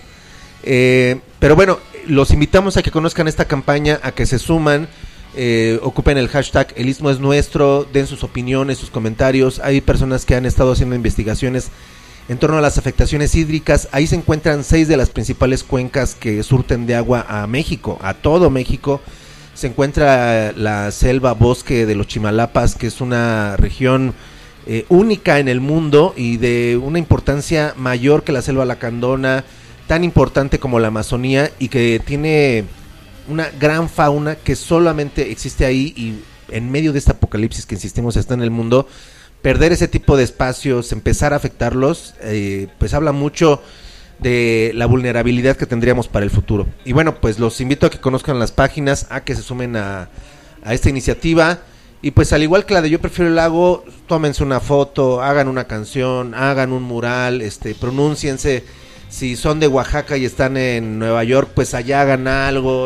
Pero bueno, los invitamos a que conozcan esta campaña, a que se suman, ocupen el hashtag El Istmo es Nuestro, den sus opiniones, sus comentarios. Hay personas que han estado haciendo investigaciones en torno a las afectaciones hídricas. Ahí se encuentran 6 de las principales cuencas que surten de agua a México, a todo México. Se encuentra la selva bosque de los Chimalapas, que es una región única en el mundo y de una importancia mayor que la selva lacandona, tan importante como la Amazonía, y que tiene una gran fauna que solamente existe ahí. Y en medio de este apocalipsis que insistimos está en el mundo, perder ese tipo de espacios, empezar a afectarlos, pues habla mucho de la vulnerabilidad que tendríamos para el futuro. Y bueno, pues los invito a que conozcan las páginas, a que se sumen a esta iniciativa. Y pues al igual que la de Yo Prefiero el Lago, tómense una foto, hagan una canción, hagan un mural, pronúnciense. Si son de Oaxaca y están en Nueva York, pues allá hagan algo,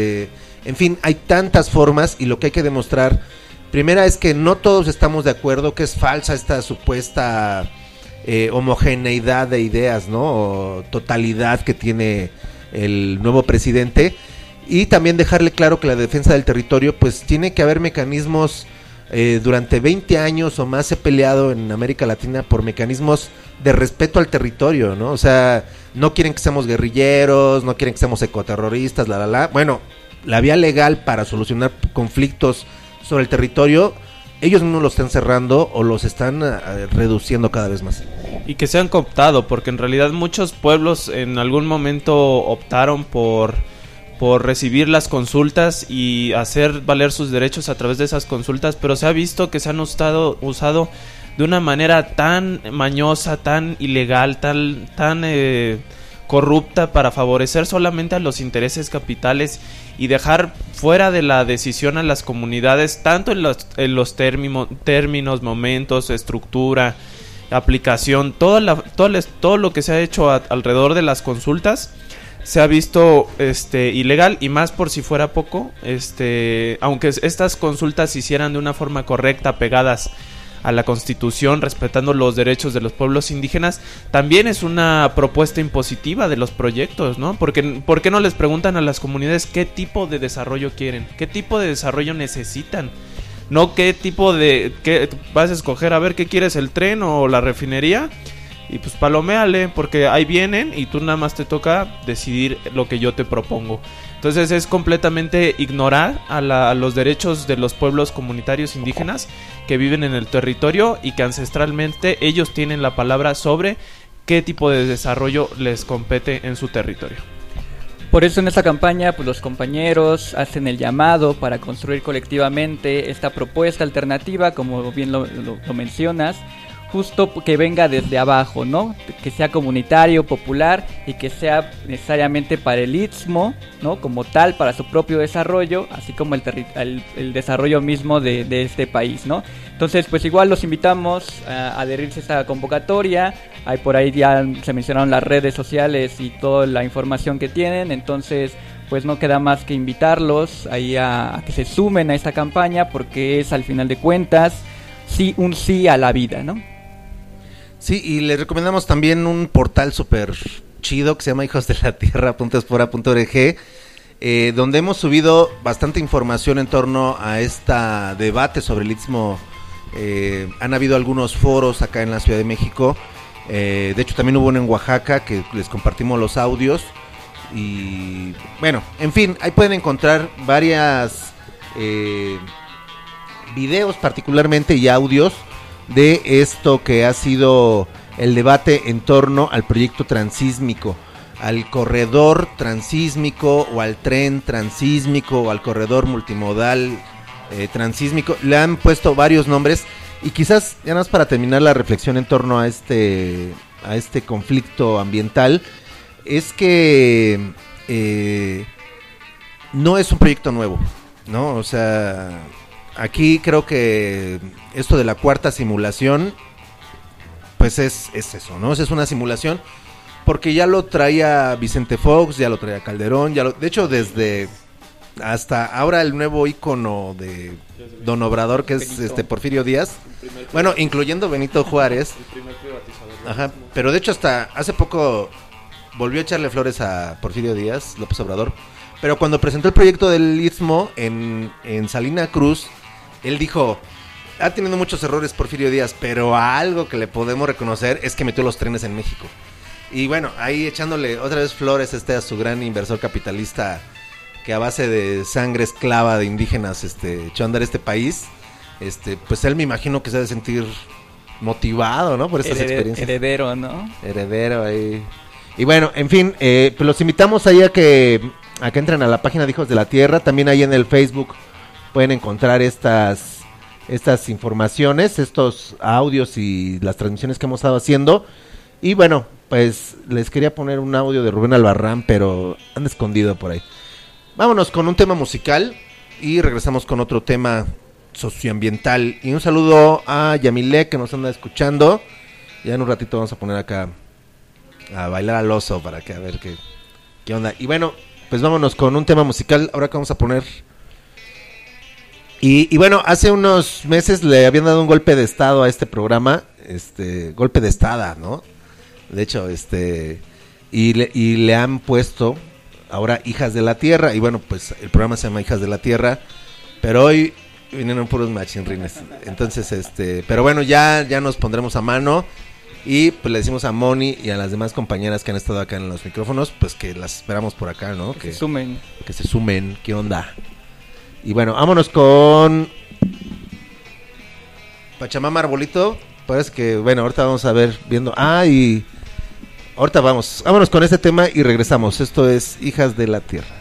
en fin, hay tantas formas. Y lo que hay que demostrar, primera, es que no todos estamos de acuerdo, que es falsa esta supuesta homogeneidad de ideas, ¿no? O totalidad que tiene el nuevo presidente. Y también dejarle claro que la defensa del territorio, pues tiene que haber mecanismos. Durante 20 años o más he peleado en América Latina por mecanismos de respeto al territorio, ¿no? O sea, no quieren que seamos guerrilleros, no quieren que seamos ecoterroristas, Bueno, la vía legal para solucionar conflictos sobre el territorio, ellos mismos los están cerrando o los están reduciendo cada vez más. Y que se han cooptado, porque en realidad muchos pueblos en algún momento optaron por recibir las consultas y hacer valer sus derechos a través de esas consultas, pero se ha visto que se han usado de una manera tan mañosa, tan ilegal, tan corrupta, para favorecer solamente a los intereses capitales y dejar fuera de la decisión a las comunidades, tanto en los términos, momentos, estructura, aplicación, todo lo que se ha hecho alrededor de las consultas. Se ha visto ilegal, y más por si fuera poco, aunque estas consultas se hicieran de una forma correcta, pegadas a la Constitución, respetando los derechos de los pueblos indígenas, también es una propuesta impositiva de los proyectos, ¿no? Porque ¿por qué no les preguntan a las comunidades qué tipo de desarrollo quieren, qué tipo de desarrollo necesitan? No qué vas a escoger, a ver qué quieres, el tren o la refinería. Y pues paloméale, porque ahí vienen y tú nada más te toca decidir lo que yo te propongo. Entonces es completamente ignorar a los derechos de los pueblos comunitarios indígenas que viven en el territorio y que ancestralmente ellos tienen la palabra sobre qué tipo de desarrollo les compete en su territorio. Por eso en esta campaña, pues los compañeros hacen el llamado para construir colectivamente esta propuesta alternativa, como bien lo mencionas, justo que venga desde abajo, ¿no? Que sea comunitario, popular, y que sea necesariamente para el Istmo, ¿no? Como tal, para su propio desarrollo, así como el desarrollo mismo de este país, ¿no? Entonces, pues igual los invitamos a adherirse a esta convocatoria. Hay por ahí ya se mencionaron las redes sociales y toda la información que tienen, entonces pues no queda más que invitarlos ahí a que se sumen a esta campaña, porque es, al final de cuentas, un sí a la vida, ¿no? Sí, y les recomendamos también un portal súper chido que se llama hijosdelatierra.espora.org, donde hemos subido bastante información en torno a este debate sobre el Istmo. Han habido algunos foros acá en la Ciudad de México, de hecho también hubo uno en Oaxaca que les compartimos los audios. Y bueno, en fin, ahí pueden encontrar varias videos particularmente y audios de esto que ha sido el debate en torno al proyecto transísmico, al corredor transísmico o al tren transísmico o al corredor multimodal transísmico. Le han puesto varios nombres y quizás, ya más para terminar la reflexión en torno a este conflicto ambiental, es que no es un proyecto nuevo, ¿no? O sea, aquí creo que esto de la cuarta simulación, pues es eso, ¿no? Es una simulación, porque ya lo traía Vicente Fox, ya lo traía Calderón, de hecho desde hasta ahora el nuevo ícono de Don Obrador, que es Porfirio Díaz, bueno, incluyendo Benito Juárez, ajá, pero de hecho hasta hace poco volvió a echarle flores a Porfirio Díaz, López Obrador, pero cuando presentó el proyecto del Istmo en Salina Cruz, él dijo: ha tenido muchos errores Porfirio Díaz, pero algo que le podemos reconocer es que metió los trenes en México. Y bueno, ahí echándole otra vez flores a su gran inversor capitalista, que a base de sangre esclava de indígenas echó a andar este país, pues él me imagino que se ha de sentir motivado, ¿no? Por estas experiencias. Heredero, ¿no? Heredero ahí. Y bueno, en fin, pues los invitamos ahí a que entren a la página de Hijos de la Tierra. También ahí en el Facebook pueden encontrar estas informaciones, estos audios y las transmisiones que hemos estado haciendo. Y bueno, pues les quería poner un audio de Rubén Albarrán, pero anda escondido por ahí. Vámonos con un tema musical y regresamos con otro tema socioambiental. Y un saludo a Yamile, que nos anda escuchando. Ya en un ratito vamos a poner acá a bailar al oso para que a ver qué onda. Y bueno, pues vámonos con un tema musical. Ahora que vamos a poner... Y bueno, hace unos meses le habían dado un golpe de estado a este programa. Golpe de estada, ¿no? De hecho, y le han puesto... ahora Hijas de la Tierra, y bueno, pues el programa se llama Hijas de la Tierra, pero hoy vinieron puros machinrines. Entonces, pero bueno, ya nos pondremos a mano, y pues le decimos a Moni y a las demás compañeras que han estado acá en los micrófonos, pues que las esperamos por acá, ¿no? Que se sumen. Que se sumen, ¿qué onda? Y bueno, vámonos con Pachamama Arbolito. Parece que, bueno, ahorita vamos a ver, viendo, y... ahorita vámonos con este tema y regresamos. Esto es Hijas de la Tierra.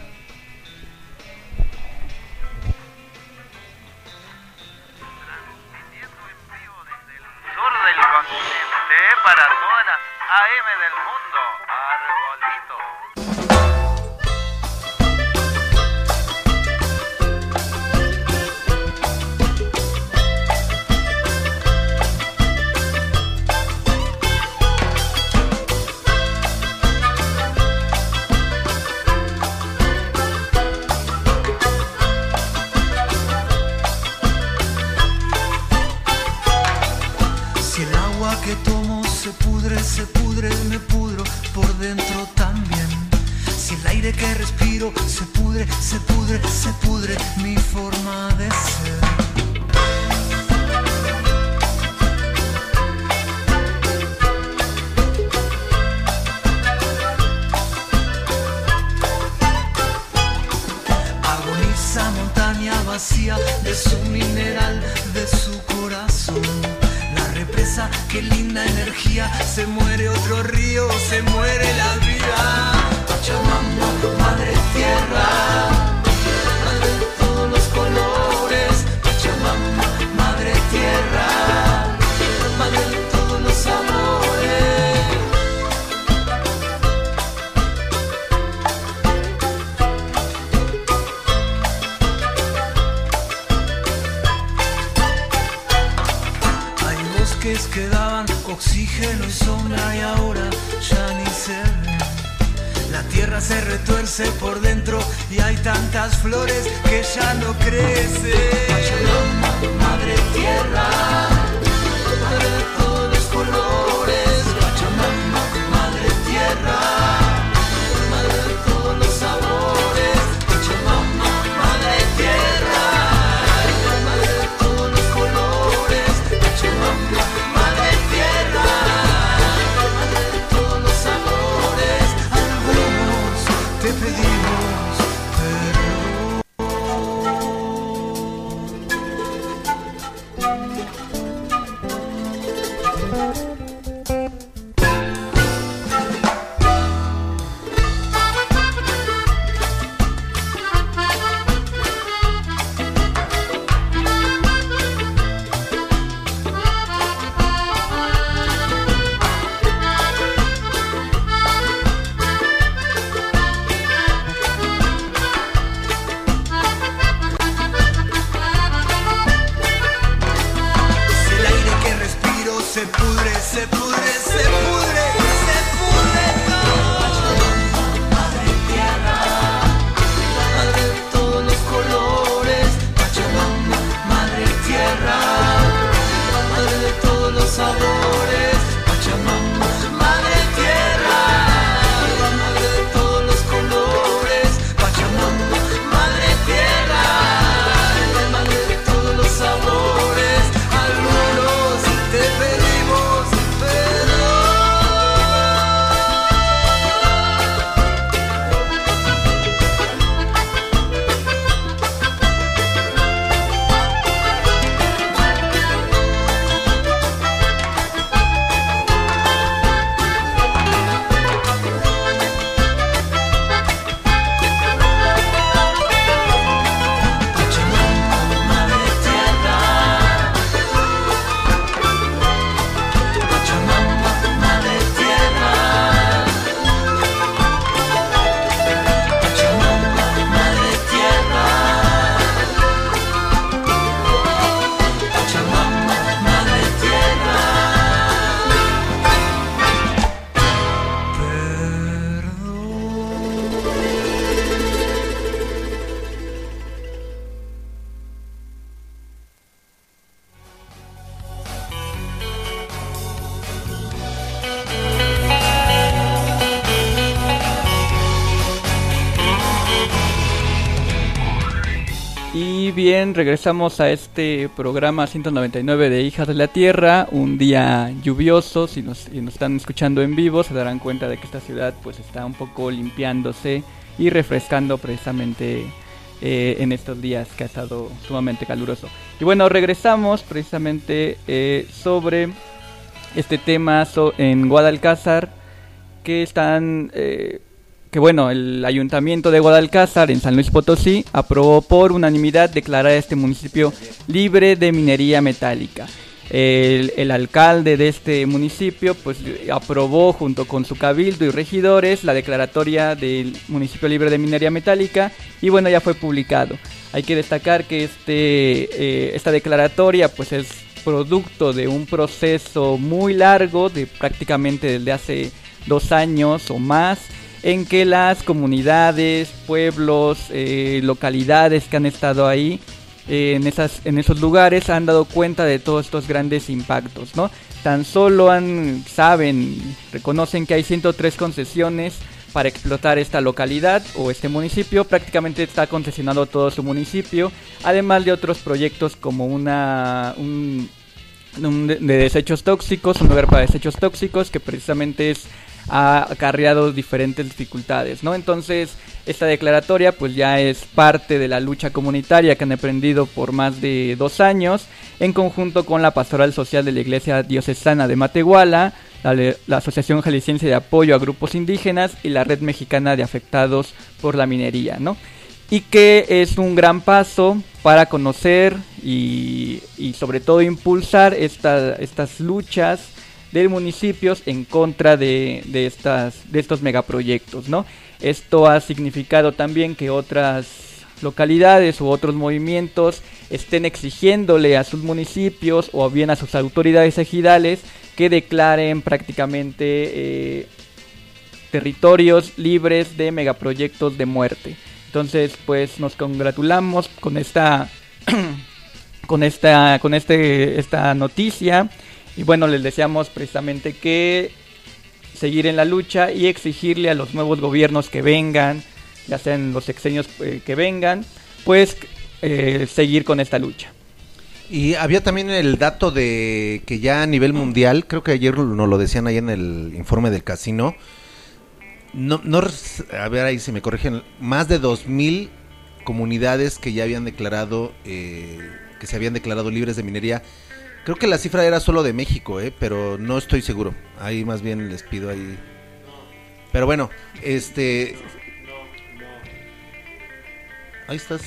Transmitiendo en vivo desde el sur del continente para todas las AM del mundo. Arbolito. Que tomo se pudre, me pudro por dentro también. Si el aire que respiro se pudre, mi forma de ser. Agoniza montaña vacía de su mineral, de su corazón. Represa, qué linda energía, se muere otro río, se muere la vida. Pachamama, madre tierra, madre de todos los colores. Pachamama, madre tierra, madre de todos los amores. Que daban oxígeno y sombra y ahora ya ni se ven. La tierra se retuerce por dentro y hay tantas flores que ya no crecen. Pachamama, madre tierra, madre de todos los colores. Pachamama, madre tierra, madre de todos los sabores. Pachamama, madre tierra, madre de todos los colores. Pachamama, pudre, se pudre, se pudre, se pudre todo. Madre tierra, madre de todos los colores, Pachamama, madre tierra, madre de todos los sabores, Pachamama, madre tierra, madre de todos los colores, Pachamama, madre tierra, madre de todos los sabores, algunos te pedimos perdón. Pachamama, madre tierra, Pachamama, madre tierra, Pachamama, madre tierra, Pachamama, madre tierra. Y bien, regresamos a este programa 199 de Hijas de la Tierra, un día lluvioso. Si nos están escuchando en vivo se darán cuenta de que esta ciudad pues está un poco limpiándose y refrescando precisamente en estos días que ha estado sumamente caluroso. Y bueno, regresamos precisamente sobre este tema en Guadalcázar, que están... que bueno, el Ayuntamiento de Guadalcázar en San Luis Potosí aprobó por unanimidad declarar a este municipio libre de minería metálica. El alcalde de este municipio pues aprobó junto con su cabildo y regidores la declaratoria del municipio libre de minería metálica y bueno, ya fue publicado. Hay que destacar que esta declaratoria pues es producto de un proceso muy largo, de prácticamente desde hace 2 años o más, en que las comunidades, pueblos, localidades que han estado ahí en esos lugares han dado cuenta de todos estos grandes impactos, ¿no? Tan solo reconocen que hay 103 concesiones para explotar esta localidad o este municipio. Prácticamente está concesionado todo su municipio, además de otros proyectos como de desechos tóxicos, un lugar para desechos tóxicos que precisamente ha acarreado diferentes dificultades, ¿no? Entonces, esta declaratoria pues ya es parte de la lucha comunitaria que han emprendido por más de 2 años, en conjunto con la Pastoral Social de la Iglesia Diocesana de Matehuala, la Asociación Jalisciense de Apoyo a Grupos Indígenas y la Red Mexicana de Afectados por la Minería, ¿no? Y que es un gran paso para conocer y sobre todo impulsar estas luchas de municipios en contra de estos megaproyectos, ¿no? Esto ha significado también que otras localidades u otros movimientos estén exigiéndole a sus municipios o bien a sus autoridades ejidales que declaren prácticamente territorios libres de megaproyectos de muerte. Entonces, pues nos congratulamos con esta noticia. Y bueno, les deseamos precisamente que seguir en la lucha y exigirle a los nuevos gobiernos que vengan, ya sean los sexenios que vengan, pues seguir con esta lucha. Y había también el dato de que ya a nivel mundial, creo que ayer nos lo decían ahí en el informe del casino, a ver ahí si me corrigen, más de 2,000 comunidades que ya habían declarado, que se habían declarado libres de minería. Creo que la cifra era solo de México, pero no estoy seguro. Ahí más bien les pido ahí. Pero bueno, ahí estás.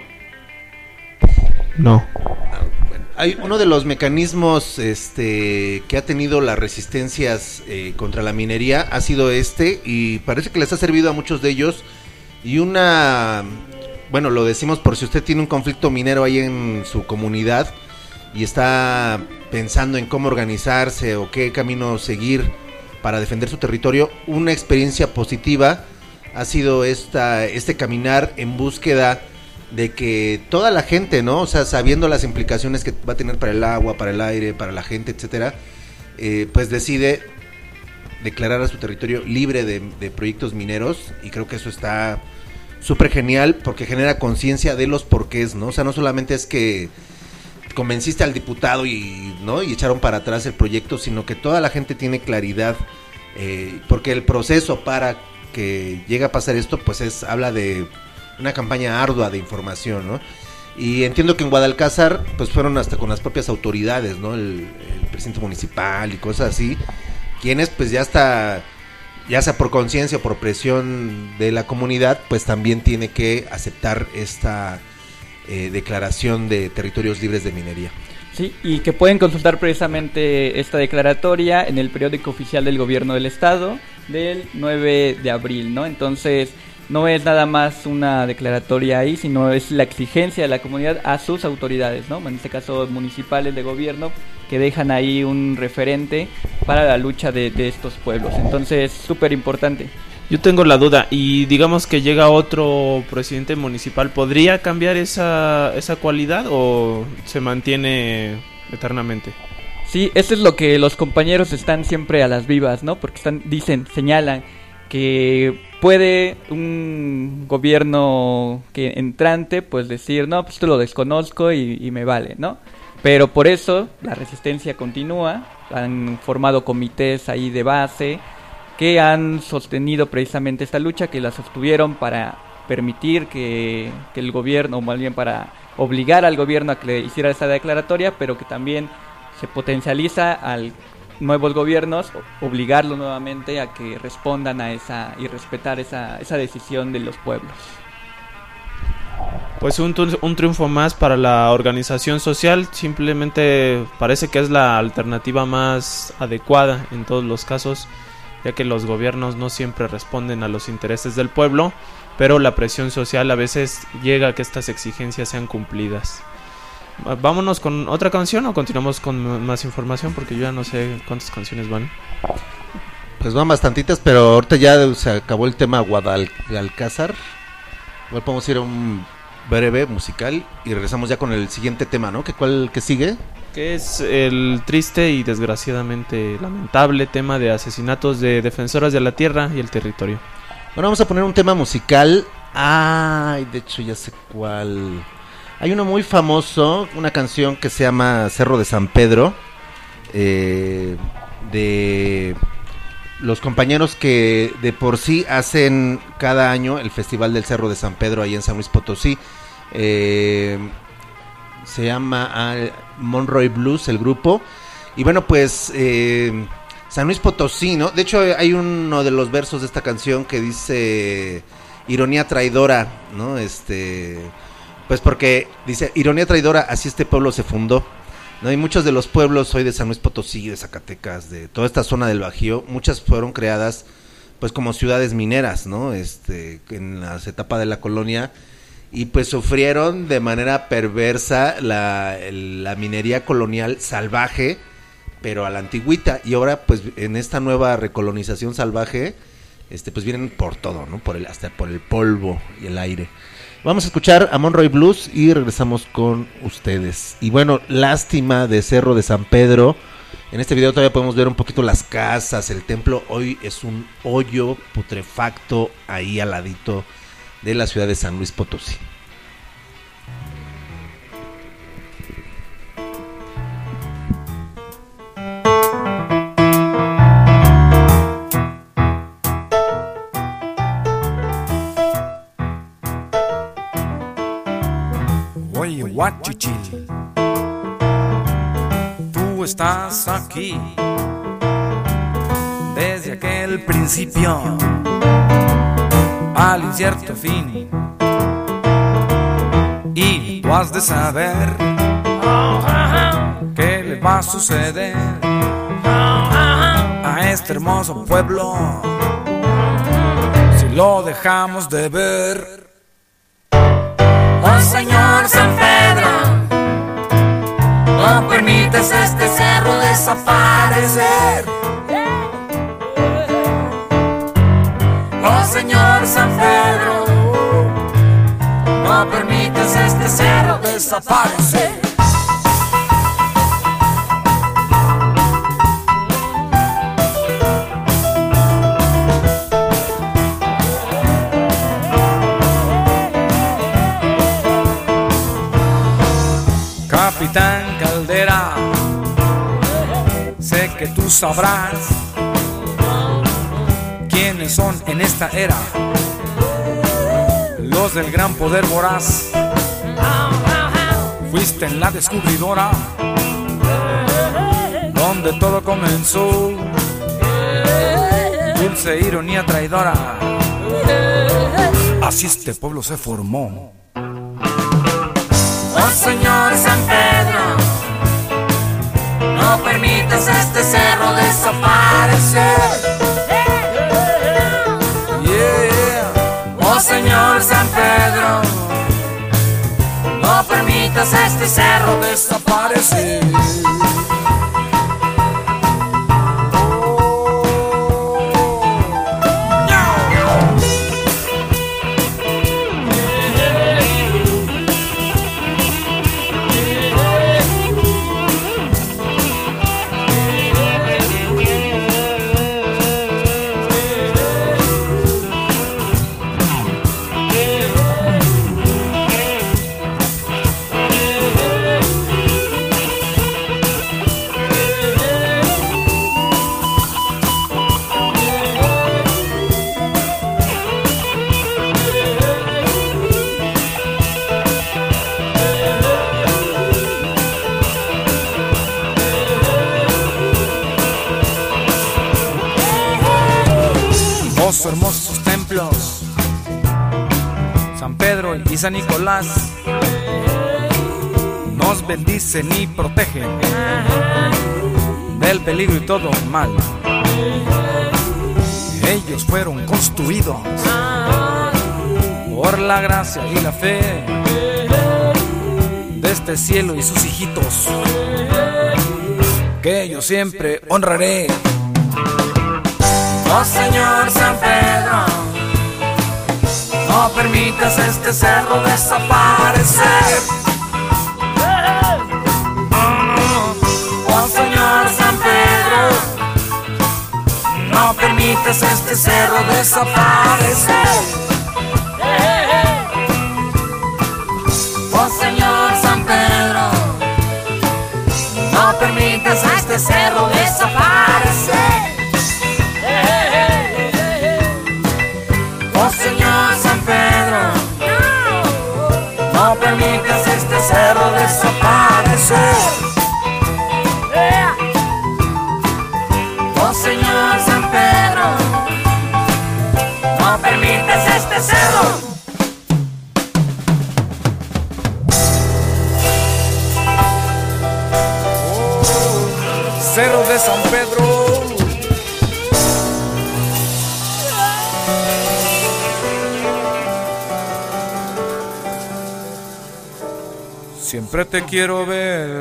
No. Bueno, hay uno de los mecanismos que ha tenido las resistencias contra la minería ha sido y parece que les ha servido a muchos de ellos. Y bueno, lo decimos por si usted tiene un conflicto minero ahí en su comunidad. y está pensando en cómo organizarse o qué camino seguir para defender su territorio, una experiencia positiva ha sido este caminar en búsqueda de que toda la gente, ¿no? O sea, sabiendo las implicaciones que va a tener para el agua, para el aire, para la gente, etcétera, pues decide declarar a su territorio libre de proyectos mineros, y creo que eso está súper genial porque genera conciencia de los porqués, ¿no? O sea, no solamente es que convenciste al diputado y echaron para atrás el proyecto, sino que toda la gente tiene claridad, porque el proceso para que llegue a pasar esto, pues habla de una campaña ardua de información, ¿no? Y entiendo que en Guadalcázar, pues fueron hasta con las propias autoridades, ¿no? El presidente municipal y cosas así, quienes pues ya sea por conciencia o por presión de la comunidad, pues también tiene que aceptar esta declaración de territorios libres de minería. Sí, y que pueden consultar precisamente esta declaratoria en el periódico oficial del gobierno del estado del 9 de abril, ¿no? Entonces, no es nada más una declaratoria ahí, sino es la exigencia de la comunidad a sus autoridades, ¿no? En este caso municipales, de gobierno, que dejan ahí un referente para la lucha de estos pueblos. Entonces, súper importante. Yo tengo la duda, y digamos que llega otro presidente municipal, ¿podría cambiar esa cualidad o se mantiene eternamente? Sí, eso es lo que los compañeros están siempre a las vivas, ¿no? Porque señalan que puede un gobierno entrante pues decir, no, pues esto lo desconozco y me vale, ¿no? Pero por eso la resistencia continúa, han formado comités ahí de base que han sostenido precisamente esta lucha, que la sostuvieron para permitir que el gobierno, o más bien para obligar al gobierno a que le hiciera esa declaratoria, pero que también se potencializa al nuevos gobiernos, obligarlos nuevamente a que respondan a esa y respetar esa decisión de los pueblos. Pues un triunfo más para la organización social, simplemente parece que es la alternativa más adecuada en todos los casos, ya que los gobiernos no siempre responden a los intereses del pueblo, pero la presión social a veces llega a que estas exigencias sean cumplidas. Vámonos con otra canción o continuamos con más información, porque yo ya no sé cuántas canciones van. Pues van bastantitas, pero ahorita ya se acabó el tema Guadalcázar. Igual podemos ir a un breve musical y regresamos ya con el siguiente tema, ¿no? ¿Cuál que sigue? Que es el triste y desgraciadamente lamentable tema de asesinatos de defensoras de la tierra y el territorio. Bueno, vamos a poner un tema musical. Ay, de hecho ya sé cuál. Hay uno muy famoso, una canción que se llama Cerro de San Pedro, de los compañeros que de por sí hacen cada año el Festival del Cerro de San Pedro ahí en San Luis Potosí. Se llama Monroy Blues el grupo. Y bueno, pues San Luis Potosí, ¿no? De hecho hay uno de los versos de esta canción que dice ironía traidora, ¿no? Pues porque dice, ironía traidora, así este pueblo se fundó, ¿no? Y muchos de los pueblos hoy de San Luis Potosí, de Zacatecas, de toda esta zona del Bajío, muchas fueron creadas pues como ciudades mineras, ¿no? En las etapas de la colonia, y pues sufrieron de manera perversa la minería colonial salvaje, pero a la antigüita, y ahora pues en esta nueva recolonización salvaje, pues vienen por todo, ¿no? Hasta por el polvo y el aire. Vamos a escuchar a Monroy Blues y regresamos con ustedes. Y bueno, lástima de Cerro de San Pedro. En este video todavía podemos ver un poquito las casas, el templo. Hoy es un hoyo putrefacto ahí al ladito de la ciudad de San Luis Potosí. Huachichil, tú estás aquí desde aquel principio al incierto fin, y tú has de saber qué le va a suceder a este hermoso pueblo si lo dejamos de ver. Oh Señor San Pedro, No permitas a este cerro desaparecer. Oh Señor San Pedro, no permitas a este cerro desaparecer. Capitán Caldera, sé que tú sabrás quiénes son en esta era los del gran poder voraz. Fuiste en la descubridora donde todo comenzó, dulce ironía traidora, así este pueblo se formó. Oh Señor San Pedro, no permitas a este cerro desaparecer. Yeah. Oh Señor San Pedro, no permitas a este cerro desaparecer. Dos hermosos templos, San Pedro y San Nicolás, nos bendicen y protegen del peligro y todo mal. Ellos fueron construidos por la gracia y la fe de este cielo y sus hijitos, que yo siempre honraré. Oh Señor San Pedro, no permitas a este cerro desaparecer. Oh Señor San Pedro, no permitas a este cerro desaparecer. Oh Señor San Pedro, no permitas a este cerro desaparecer. Oh Señor San Pedro, no permitas a este cerro desaparecer. Oh Señor San Pedro, no permitas a este cerro. Cerro de San Pedro. Siempre te quiero ver.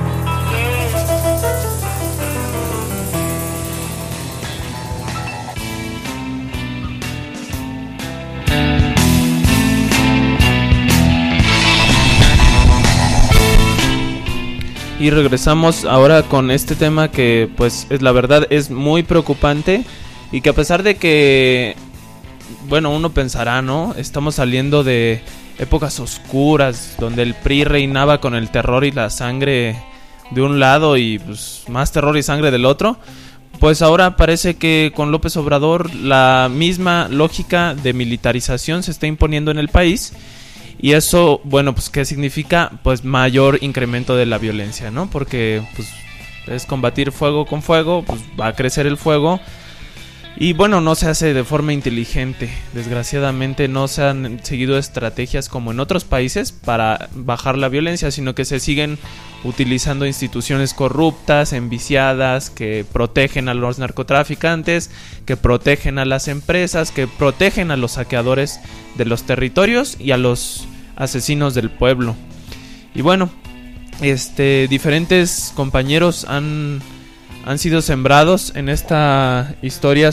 Y regresamos ahora con este tema que pues es, la verdad es muy preocupante, y que a pesar de que, bueno, uno pensará, ¿no? Estamos saliendo de épocas oscuras donde el PRI reinaba con el terror y la sangre de un lado y pues más terror y sangre del otro. Pues ahora parece que con López Obrador la misma lógica de militarización se está imponiendo en el país. Y eso, bueno, pues ¿qué significa? Pues mayor incremento de la violencia, ¿no? Porque pues es combatir fuego con fuego, pues va a crecer el fuego. Y bueno, no se hace de forma inteligente. Desgraciadamente no se han seguido estrategias como en otros países para bajar la violencia, sino que se siguen utilizando instituciones corruptas, enviciadas, que protegen a los narcotraficantes, que protegen a las empresas, que protegen a los saqueadores de los territorios y a los asesinos del pueblo. Y bueno, diferentes compañeros han sido sembrados en esta historia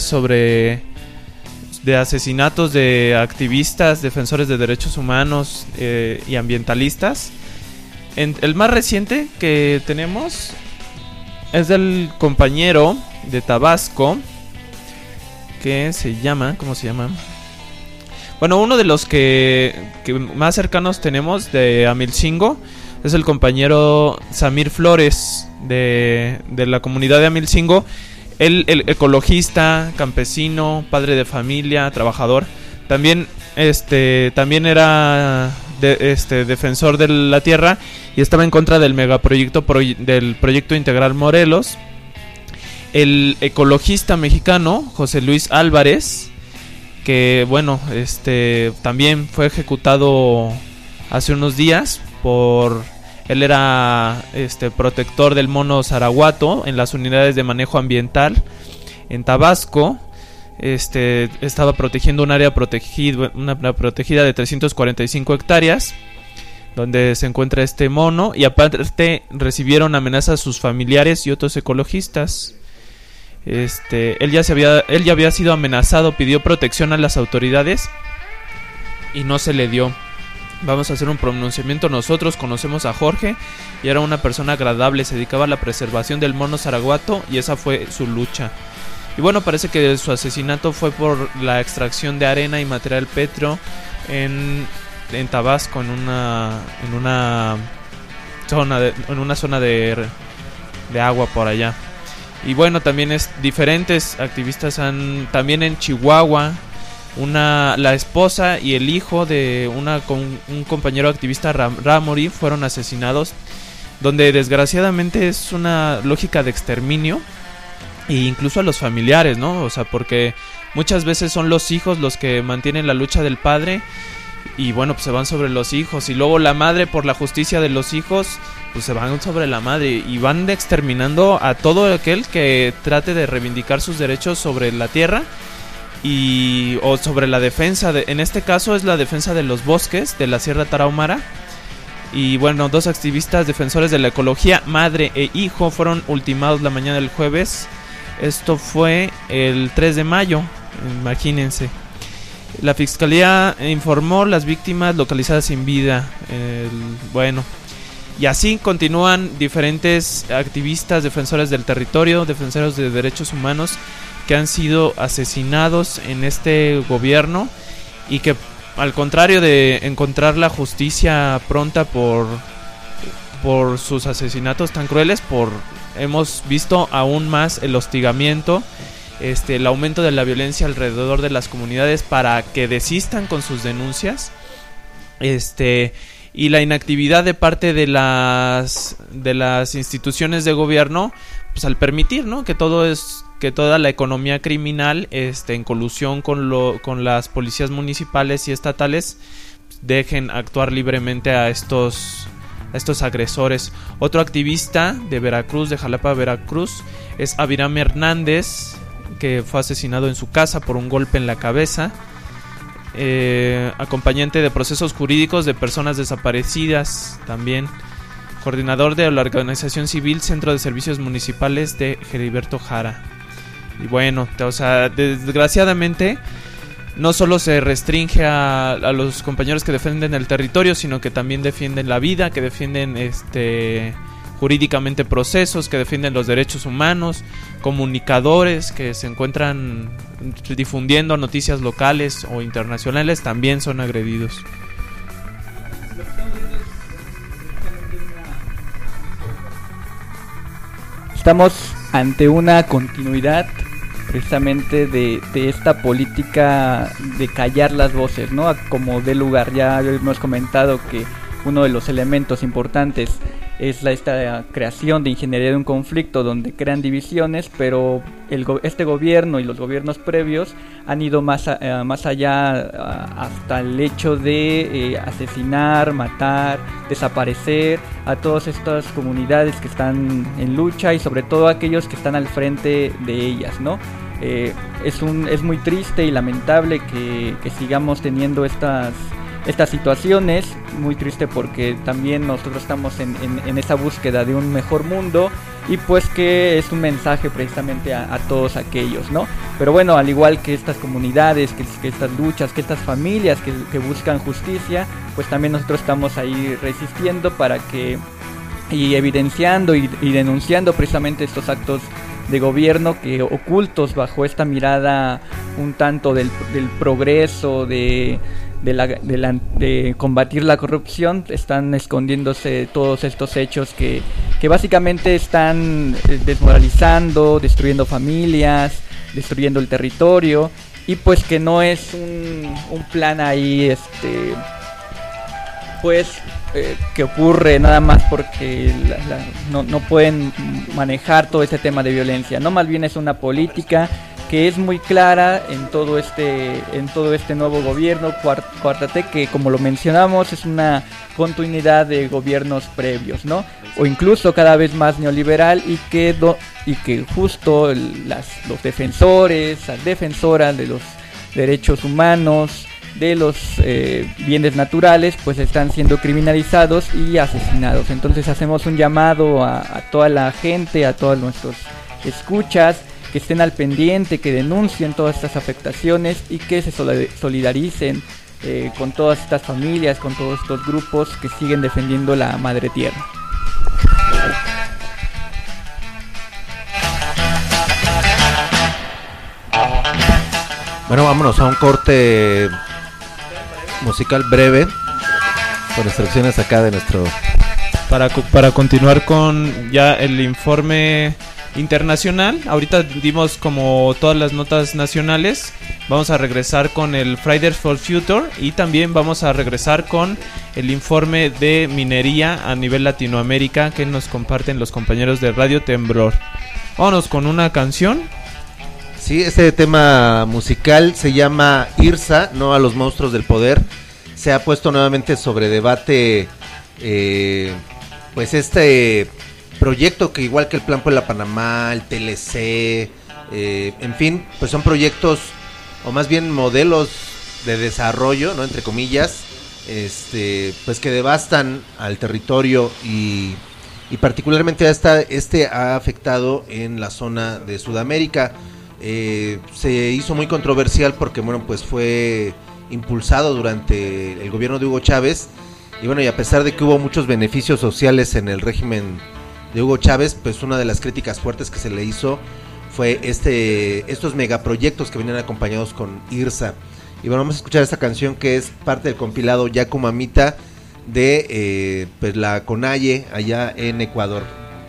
de asesinatos de activistas, defensores de derechos humanos y ambientalistas. El más reciente que tenemos es del compañero de Tabasco que se llama, ¿cómo se llama? Bueno, uno de los que más cercanos tenemos de Amilcingo es el compañero Samir Flores de la comunidad de Amilcingo. Él, el ecologista, campesino, padre de familia, trabajador, también era defensor de la tierra y estaba en contra del megaproyecto del proyecto Integral Morelos. El ecologista mexicano José Luis Álvarez, que bueno, también fue ejecutado hace unos días él era protector del mono zaraguato en las unidades de manejo ambiental en Tabasco. Estaba protegiendo un área protegida de 345 hectáreas donde se encuentra este mono, y aparte recibieron amenazas sus familiares y otros ecologistas. Él ya había sido amenazado, pidió protección a las autoridades y no se le dio. Vamos a hacer un pronunciamiento. Nosotros conocemos a Jorge y era una persona agradable, se dedicaba a la preservación del mono zaraguato y esa fue su lucha. Y bueno, parece que su asesinato fue por la extracción de arena y material petro en Tabasco, en una zona de agua por allá. Y bueno, también diferentes activistas también en Chihuahua, la esposa y el hijo de un compañero activista Ramori fueron asesinados, donde desgraciadamente es una lógica de exterminio, e incluso a los familiares, ¿no? O sea, porque muchas veces son los hijos los que mantienen la lucha del padre y bueno, pues se van sobre los hijos, y luego la madre, por la justicia de los hijos, pues se van sobre la madre y van exterminando a todo aquel que trate de reivindicar sus derechos sobre la tierra o sobre la defensa en este caso es la defensa de los bosques de la Sierra Tarahumara. Y bueno, 2 activistas defensores de la ecología, madre e hijo, fueron ultimados la mañana del jueves. Esto fue el 3 de mayo, imagínense. La fiscalía informó las víctimas localizadas sin vida. Bueno, y así continúan diferentes activistas, defensores del territorio, defensores de derechos humanos que han sido asesinados en este gobierno, y que al contrario de encontrar la justicia pronta por sus asesinatos tan crueles, hemos visto aún más el hostigamiento, el aumento de la violencia alrededor de las comunidades para que desistan con sus denuncias, y la inactividad de parte de las instituciones de gobierno, pues al permitir, ¿no?, que toda la economía criminal, en colusión con las policías municipales y estatales, dejen actuar libremente a estos agresores. Otro activista de Veracruz, de Jalapa, Veracruz, es Abiram Hernández, que fue asesinado en su casa por un golpe en la cabeza. Acompañante de procesos jurídicos de personas desaparecidas, también coordinador de la organización civil Centro de Servicios Municipales de Heriberto Jara. Y bueno, o sea, desgraciadamente no solo se restringe a los compañeros que defienden el territorio, sino que también defienden la vida, que defienden jurídicamente procesos, que defienden los derechos humanos, comunicadores que se encuentran difundiendo noticias locales o internacionales, también son agredidos. Estamos ante una continuidad precisamente de esta política de callar las voces, ¿no? Como dé lugar. Ya hemos comentado que uno de los elementos importantes es esta creación de ingeniería de un conflicto donde crean divisiones, pero este gobierno y los gobiernos previos han ido más allá, hasta el hecho de asesinar, matar, desaparecer a todas estas comunidades que están en lucha, y sobre todo aquellos que están al frente de ellas, ¿no? Es muy triste y lamentable que sigamos teniendo estas estas situaciones. Muy triste porque también nosotros estamos en esa búsqueda de un mejor mundo, y pues que es un mensaje precisamente a todos aquellos, ¿no? Pero bueno, al igual que estas comunidades, que estas luchas, que estas familias que buscan justicia, pues también nosotros estamos ahí resistiendo para que, y evidenciando y denunciando precisamente estos actos de gobierno que, ocultos bajo esta mirada un tanto del progreso, de combatir la corrupción, están escondiéndose todos estos hechos que básicamente están desmoralizando, destruyendo familias, destruyendo el territorio, y pues que no es un plan ahí que ocurre nada más porque no pueden manejar todo este tema de violencia, no, más bien es una política que es muy clara en todo este nuevo gobierno Cuarta T, que como lo mencionamos es una continuidad de gobiernos previos, ¿no? O incluso cada vez más neoliberal, y que justo los defensores, las defensoras de los derechos humanos, de los bienes naturales, pues están siendo criminalizados y asesinados. Entonces hacemos un llamado a toda la gente, a todos nuestros escuchas, que estén al pendiente, que denuncien todas estas afectaciones y que se solidaricen con todas estas familias, con todos estos grupos que siguen defendiendo la madre tierra. Bueno, vámonos a un corte musical breve con instrucciones acá de nuestro... Para continuar con ya el informe internacional. Ahorita dimos como todas las notas nacionales. Vamos a regresar con el Fridays for Future, y también vamos a regresar con el informe de minería a nivel Latinoamérica que nos comparten los compañeros de Radio Temblor. Vámonos con una canción. Sí, este tema musical se llama IRSA, no a los monstruos del poder. Se ha puesto nuevamente sobre debate pues este proyecto, que igual que el Plan Puebla Panamá, el TLC, en fin, pues son proyectos, o más bien modelos de desarrollo, ¿no?, entre comillas, pues que devastan al territorio, y particularmente ha afectado en la zona de Sudamérica. Se hizo muy controversial porque, bueno, pues fue impulsado durante el gobierno de Hugo Chávez, y bueno, y a pesar de que hubo muchos beneficios sociales en el régimen de Hugo Chávez, pues una de las críticas fuertes que se le hizo fue estos megaproyectos que venían acompañados con IRSA. Y bueno, vamos a escuchar esta canción que es parte del compilado Yacu Mamita de pues la CONAIE allá en Ecuador.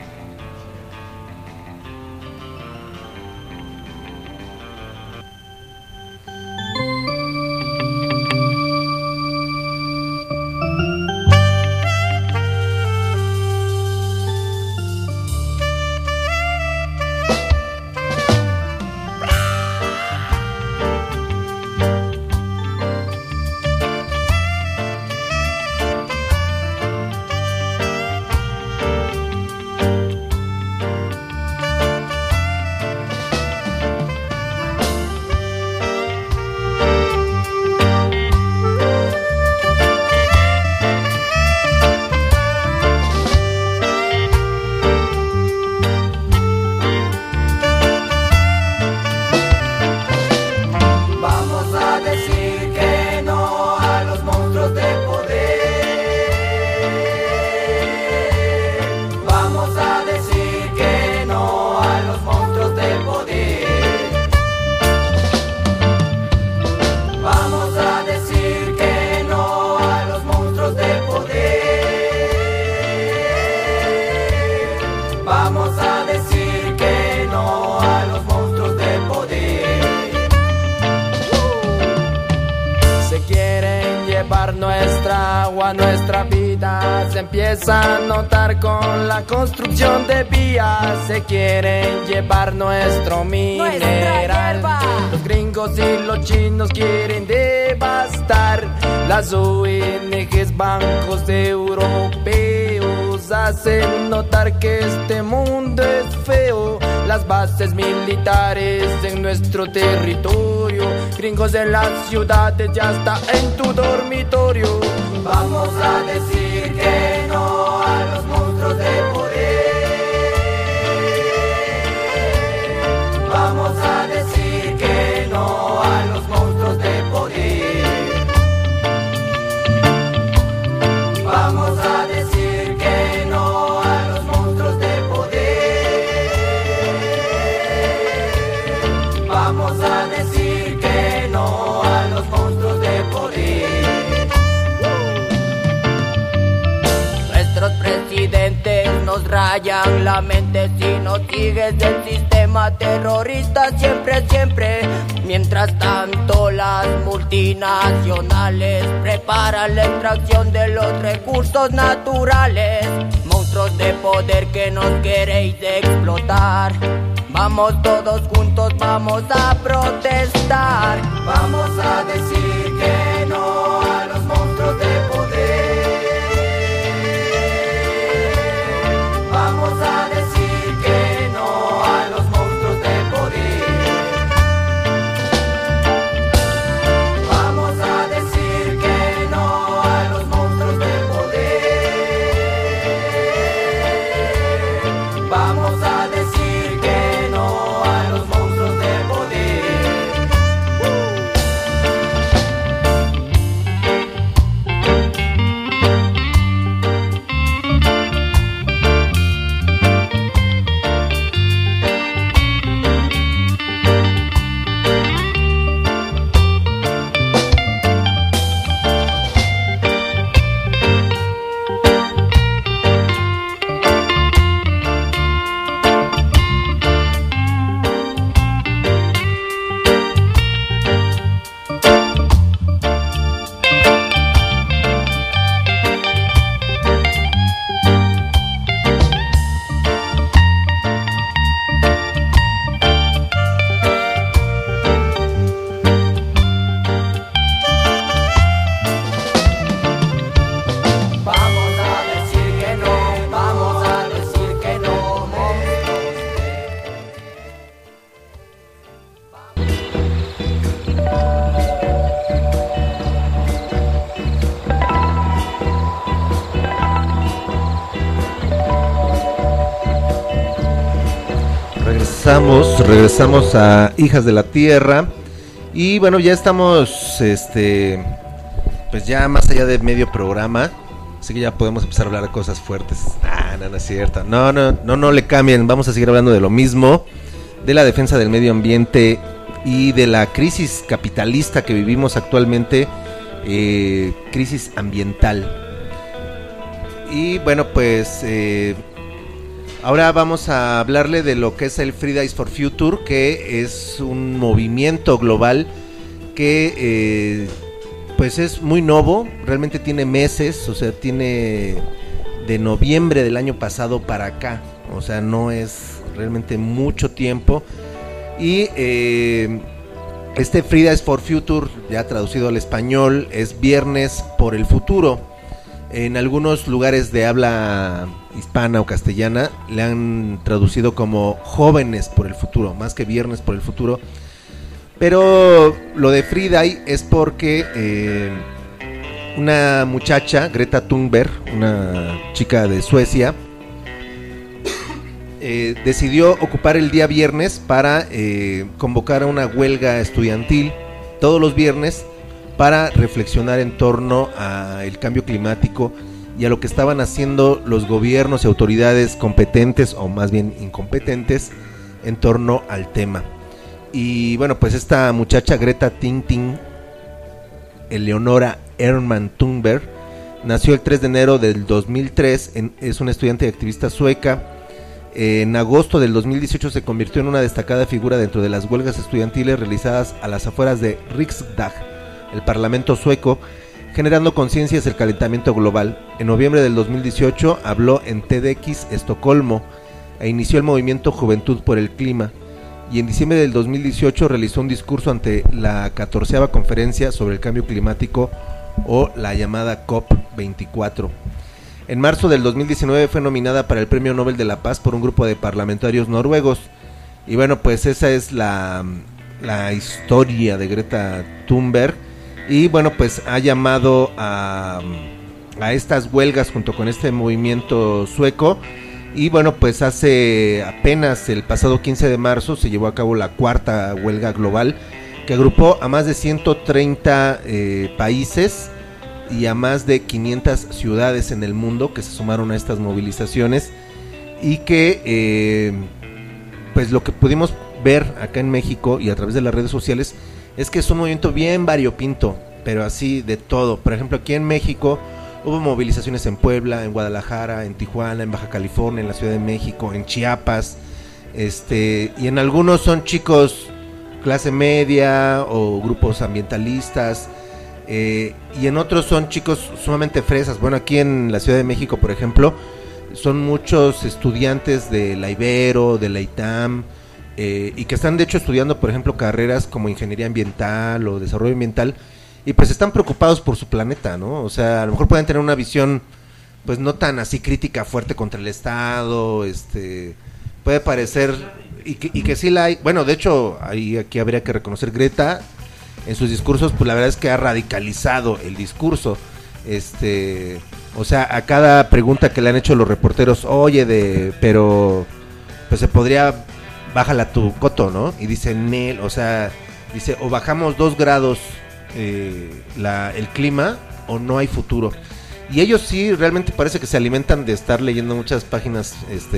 Nuestra vida se empieza a notar con la construcción de vías. Se quieren llevar nuestro mineral. Los gringos y los chinos quieren devastar las ONGs, bancos europeos, hacen notar que este mundo es feo. Las bases militares en nuestro territorio, gringos en las ciudades, ya está en tu dormitorio. Vamos a decir que no a los monstruos de poder. Vamos a decir que no a los monstruos de poder. Vamos a decir que no a los monstruos de poder. Vamos a decir que no a los monstruos de poder. Nuestros presidentes nos rayan la mente si no sigues el sistema terrorista siempre, siempre. Mientras tanto las multinacionales preparan la extracción de los recursos naturales. Monstruos de poder que nos queréis explotar. Vamos todos juntos, vamos a protestar. Vamos a decir que no a los monstruos de poder. Vamos a decir que no a los monstruos de poder. Vamos a decir que no a los monstruos de poder. Vamos a decir que no a los monstruos de poder. Regresamos a Hijas de la Tierra. Y bueno, ya estamos pues ya más allá de medio programa, así que ya podemos empezar a hablar de cosas fuertes. No es cierto. No le cambien, vamos a seguir hablando de lo mismo, de la defensa del medio ambiente y de la crisis capitalista que vivimos actualmente, crisis ambiental. Y bueno, pues ahora vamos a hablarle de lo que es el Fridays for Future, que es un movimiento global que pues es muy nuevo, realmente tiene meses, o sea, tiene de noviembre del año pasado para acá, o sea, no es realmente mucho tiempo. Y este Fridays for Future, ya traducido al español, es Viernes por el Futuro. En algunos lugares de habla hispana o castellana le han traducido como Jóvenes por el Futuro, más que Viernes por el Futuro. Pero lo de Friday es porque una muchacha, Greta Thunberg, una chica de Suecia, decidió ocupar el día viernes para convocar a una huelga estudiantil todos los viernes para reflexionar en torno al cambio climático y a lo que estaban haciendo los gobiernos y autoridades competentes, o más bien incompetentes, en torno al tema. Y bueno, pues esta muchacha, Greta Eleonora Hermann Thunberg, nació el 3 de enero del 2003, es una estudiante y activista sueca. En agosto del 2018 se convirtió en una destacada figura dentro de las huelgas estudiantiles realizadas a las afueras de Riksdag, el parlamento sueco, generando conciencia hacia el calentamiento global. En noviembre del 2018 habló en TEDx Estocolmo e inició el movimiento Juventud por el Clima, y en diciembre del 2018 realizó un discurso ante la 14ª conferencia sobre el cambio climático, o la llamada COP24. En marzo del 2019 fue nominada para el Premio Nobel de la Paz por un grupo de parlamentarios noruegos. Y bueno, pues esa es la historia de Greta Thunberg. Y bueno, pues ha llamado a estas huelgas junto con este movimiento sueco. Y bueno, pues hace apenas el pasado 15 de marzo se llevó a cabo la cuarta huelga global, que agrupó a más de 130 países y a más de 500 ciudades en el mundo que se sumaron a estas movilizaciones. Y que pues lo que pudimos ver acá en México y a través de las redes sociales es que es un movimiento bien variopinto, pero así de todo. Por ejemplo, aquí en México hubo movilizaciones en Puebla, en Guadalajara, en Tijuana, en Baja California, en la Ciudad de México, en Chiapas, y en algunos son chicos clase media o grupos ambientalistas, y en otros son chicos sumamente fresas. Bueno, aquí en la Ciudad de México, por ejemplo, son muchos estudiantes de la Ibero, de la ITAM, y que están de hecho estudiando, por ejemplo, carreras como ingeniería ambiental o desarrollo ambiental, y pues están preocupados por su planeta, ¿no? O sea, a lo mejor pueden tener una visión pues no tan así crítica fuerte contra el Estado, puede parecer, y que sí la hay. Bueno, de hecho, aquí habría que reconocer Greta en sus discursos, pues la verdad es que ha radicalizado el discurso. O sea, a cada pregunta que le han hecho los reporteros, oye, pero pues se podría, bájala tu coto, ¿no? Y dice, Nel, o sea, dice, o bajamos 2 grados el clima o no hay futuro. Y ellos sí realmente parece que se alimentan de estar leyendo muchas páginas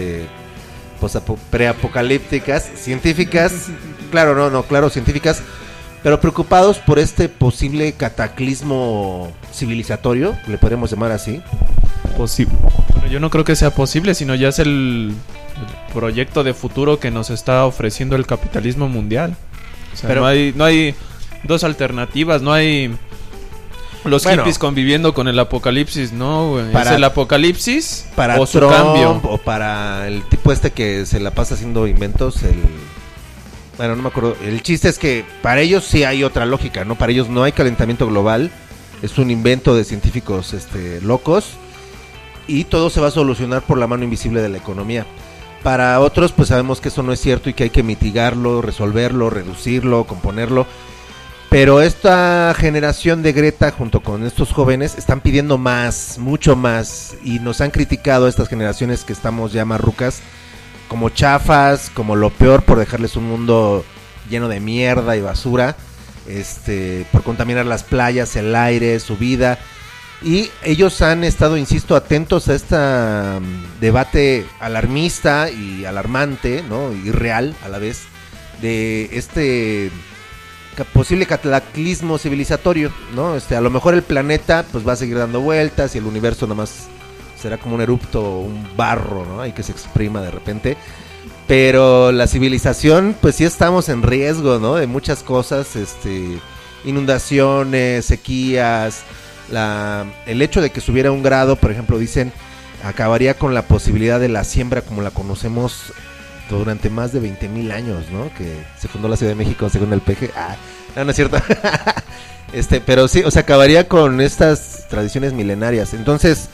preapocalípticas, científicas, claro, científicas, pero preocupados por este posible cataclismo civilizatorio, le podríamos llamar así. Bueno, yo no creo que sea posible, sino ya es el proyecto de futuro que nos está ofreciendo el capitalismo mundial. O sea, pero no hay dos alternativas, no hay los hippies conviviendo con el apocalipsis, no, güey. Es el apocalipsis para o su Trump, cambio. o para el tipo que se la pasa haciendo inventos, bueno, no me acuerdo. El chiste es que para ellos sí hay otra lógica, ¿no? Para ellos no hay calentamiento global, es un invento de científicos locos, y todo se va a solucionar por la mano invisible de la economía. Para otros, pues sabemos que eso no es cierto y que hay que mitigarlo, resolverlo, reducirlo, componerlo. Pero esta generación de Greta junto con estos jóvenes están pidiendo más, mucho más, y nos han criticado a estas generaciones que estamos ya marrucas como chafas, como lo peor por dejarles un mundo lleno de mierda y basura, por contaminar las playas, el aire, su vida. Y ellos han estado, insisto, atentos a este debate alarmista y alarmante, ¿no? Y real a la vez, de posible cataclismo civilizatorio, ¿no? A lo mejor el planeta pues va a seguir dando vueltas y el universo nada más será como un erupto, un barro, ¿no? Hay que se exprima de repente. Pero la civilización, pues sí estamos en riesgo, ¿no? De muchas cosas, inundaciones, sequías, el hecho de que subiera 1 grado, por ejemplo, dicen, acabaría con la posibilidad de la siembra como la conocemos durante más de 20,000 años, ¿no? Que se fundó la Ciudad de México según el PG. No es cierto. Pero sí, o sea, acabaría con estas tradiciones milenarias. Entonces,